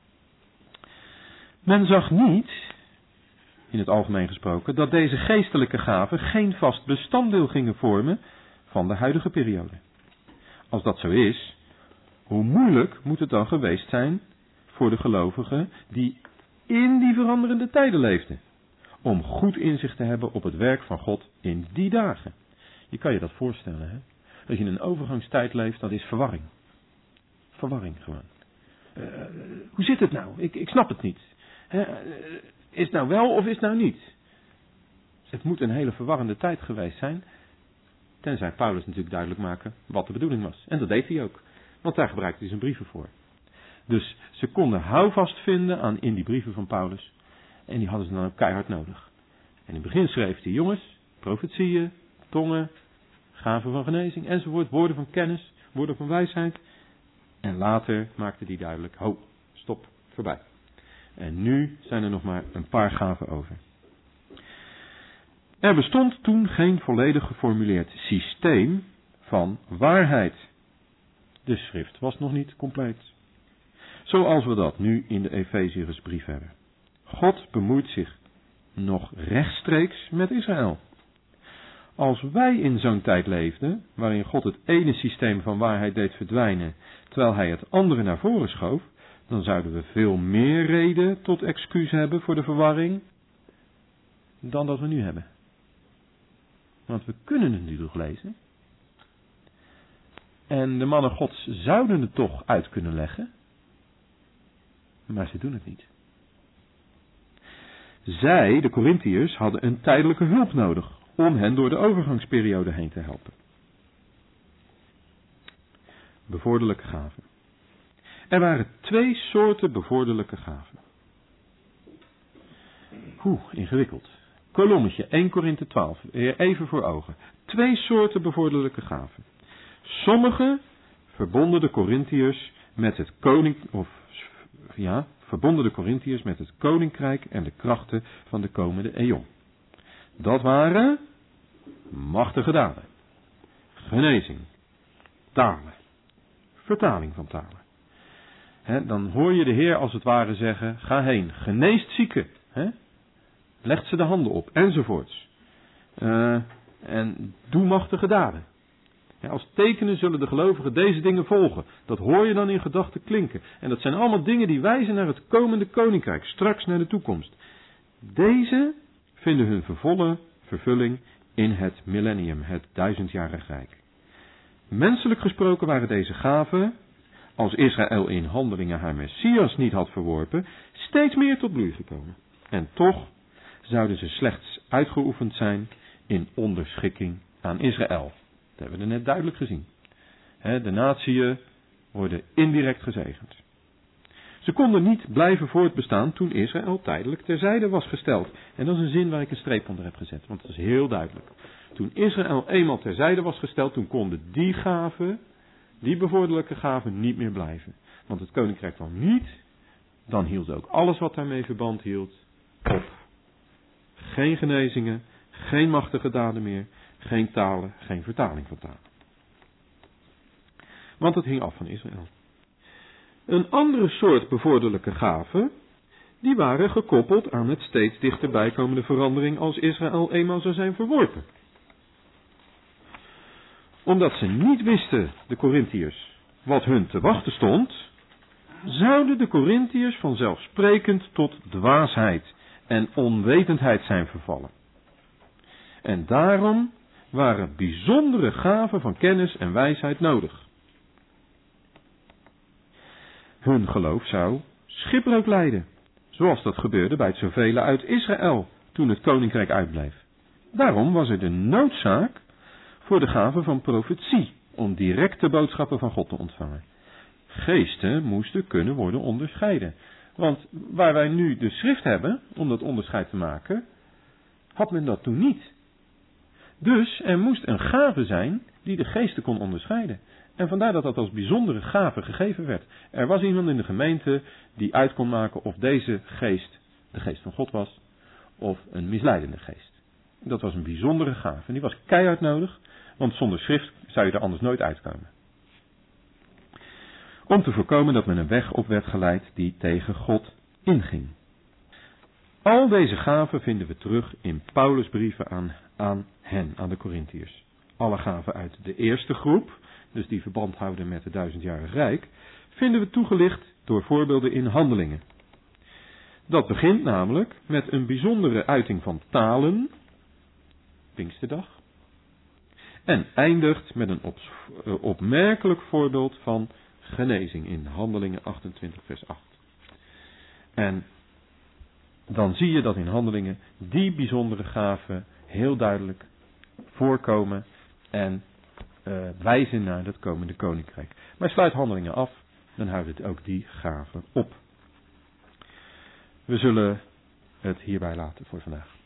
Men zag niet, in het algemeen gesproken, dat deze geestelijke gaven geen vast bestanddeel gingen vormen van de huidige periode. Als dat zo is, hoe moeilijk moet het dan geweest zijn voor de gelovigen die in die veranderende tijden leefden, om goed inzicht te hebben op het werk van God in die dagen. Je kan je dat voorstellen, hè? Dat je in een overgangstijd leeft, dat is verwarring. Verwarring gewoon. Uh, hoe zit het nou? Ik, ik snap het niet. He, uh, is het nou wel of is het nou niet? Het moet een hele verwarrende tijd geweest zijn. Tenzij Paulus natuurlijk duidelijk maken wat de bedoeling was. En dat deed hij ook. Want daar gebruikte hij zijn brieven voor. Dus ze konden houvast vinden aan in die brieven van Paulus. En die hadden ze dan ook keihard nodig. En in het begin schreef hij, jongens, profetieën, tongen, gaven van genezing enzovoort, woorden van kennis, woorden van wijsheid. En later maakte hij duidelijk, ho, stop, voorbij. En nu zijn er nog maar een paar gaven over. Er bestond toen geen volledig geformuleerd systeem van waarheid. De schrift was nog niet compleet. Zoals we dat nu in de Efeziërsbrief hebben. God bemoeit zich nog rechtstreeks met Israël. Als wij in zo'n tijd leefden, waarin God het ene systeem van waarheid deed verdwijnen, terwijl hij het andere naar voren schoof, dan zouden we veel meer reden tot excuus hebben voor de verwarring dan dat we nu hebben. Want we kunnen het nu nog lezen. En de mannen Gods zouden het toch uit kunnen leggen, maar ze doen het niet. Zij, de Korintiërs, hadden een tijdelijke hulp nodig om hen door de overgangsperiode heen te helpen. Bevorderlijke gaven. Er waren twee soorten bevorderlijke gaven. Hoe ingewikkeld. Kolommetje één Korinthe twaalf, even voor ogen. Twee soorten bevorderlijke gaven. Sommige verbonden de Korintiërs met het koning, of ja, verbonden de Korintiërs met het koninkrijk en de krachten van de komende eon. Dat waren machtige daden, genezing, talen, vertaling van talen. He, dan hoor je de Heer als het ware zeggen, ga heen, geneest zieken, he? Legt ze de handen op, enzovoorts. Uh, en doe machtige daden. Ja, als tekenen zullen de gelovigen deze dingen volgen. Dat hoor je dan in gedachten klinken. En dat zijn allemaal dingen die wijzen naar het komende koninkrijk, straks naar de toekomst. Deze vinden hun vervolle vervulling in het millennium, het duizendjarig rijk. Menselijk gesproken waren deze gaven, als Israël in handelingen haar Messias niet had verworpen, steeds meer tot bloei gekomen. En toch zouden ze slechts uitgeoefend zijn in onderschikking aan Israël. Dat hebben we net duidelijk gezien. De natieën worden indirect gezegend. Ze konden niet blijven voortbestaan toen Israël tijdelijk terzijde was gesteld. En dat is een zin waar ik een streep onder heb gezet, want dat is heel duidelijk. Toen Israël eenmaal terzijde was gesteld, toen konden die gaven, die bevorderlijke gaven, niet meer blijven. Want het koninkrijk kwam niet, dan hield ook alles wat daarmee verband hield op. Geen genezingen, geen machtige daden meer, geen talen, geen vertaling van talen. Want het hing af van Israël. Een andere soort bevorderlijke gaven, die waren gekoppeld aan het steeds dichterbij komende verandering als Israël eenmaal zou zijn verworpen. Omdat ze niet wisten, de Korintiërs, wat hun te wachten stond, zouden de Korintiërs vanzelfsprekend tot dwaasheid en onwetendheid zijn vervallen. En daarom waren bijzondere gaven van kennis en wijsheid nodig. Hun geloof zou schipbreuk lijden, zoals dat gebeurde bij het zoveel uit Israël toen het koninkrijk uitbleef. Daarom was er de noodzaak voor de gave van profetie, om directe boodschappen van God te ontvangen. Geesten moesten kunnen worden onderscheiden. Want waar wij nu de schrift hebben, om dat onderscheid te maken, had men dat toen niet. Dus er moest een gave zijn die de geesten kon onderscheiden. En vandaar dat dat als bijzondere gave gegeven werd. Er was iemand in de gemeente die uit kon maken of deze geest de geest van God was, of een misleidende geest. Dat was een bijzondere gave. En die was keihard nodig, want zonder schrift zou je er anders nooit uitkomen. Om te voorkomen dat men een weg op werd geleid die tegen God inging. Al deze gaven vinden we terug in Paulus' brieven aan, aan hen, aan de Korintiërs. Alle gaven uit de eerste groep, dus die verband houden met het duizendjarig rijk, vinden we toegelicht door voorbeelden in Handelingen. Dat begint namelijk met een bijzondere uiting van talen, Pinksterdag, en eindigt met een op, uh, opmerkelijk voorbeeld van genezing in Handelingen achtentwintig vers acht. En dan zie je dat in Handelingen die bijzondere gaven heel duidelijk voorkomen en uh, wijzen naar het komende koninkrijk. Maar sluit Handelingen af, dan houdt het ook die gaven op. We zullen het hierbij laten voor vandaag.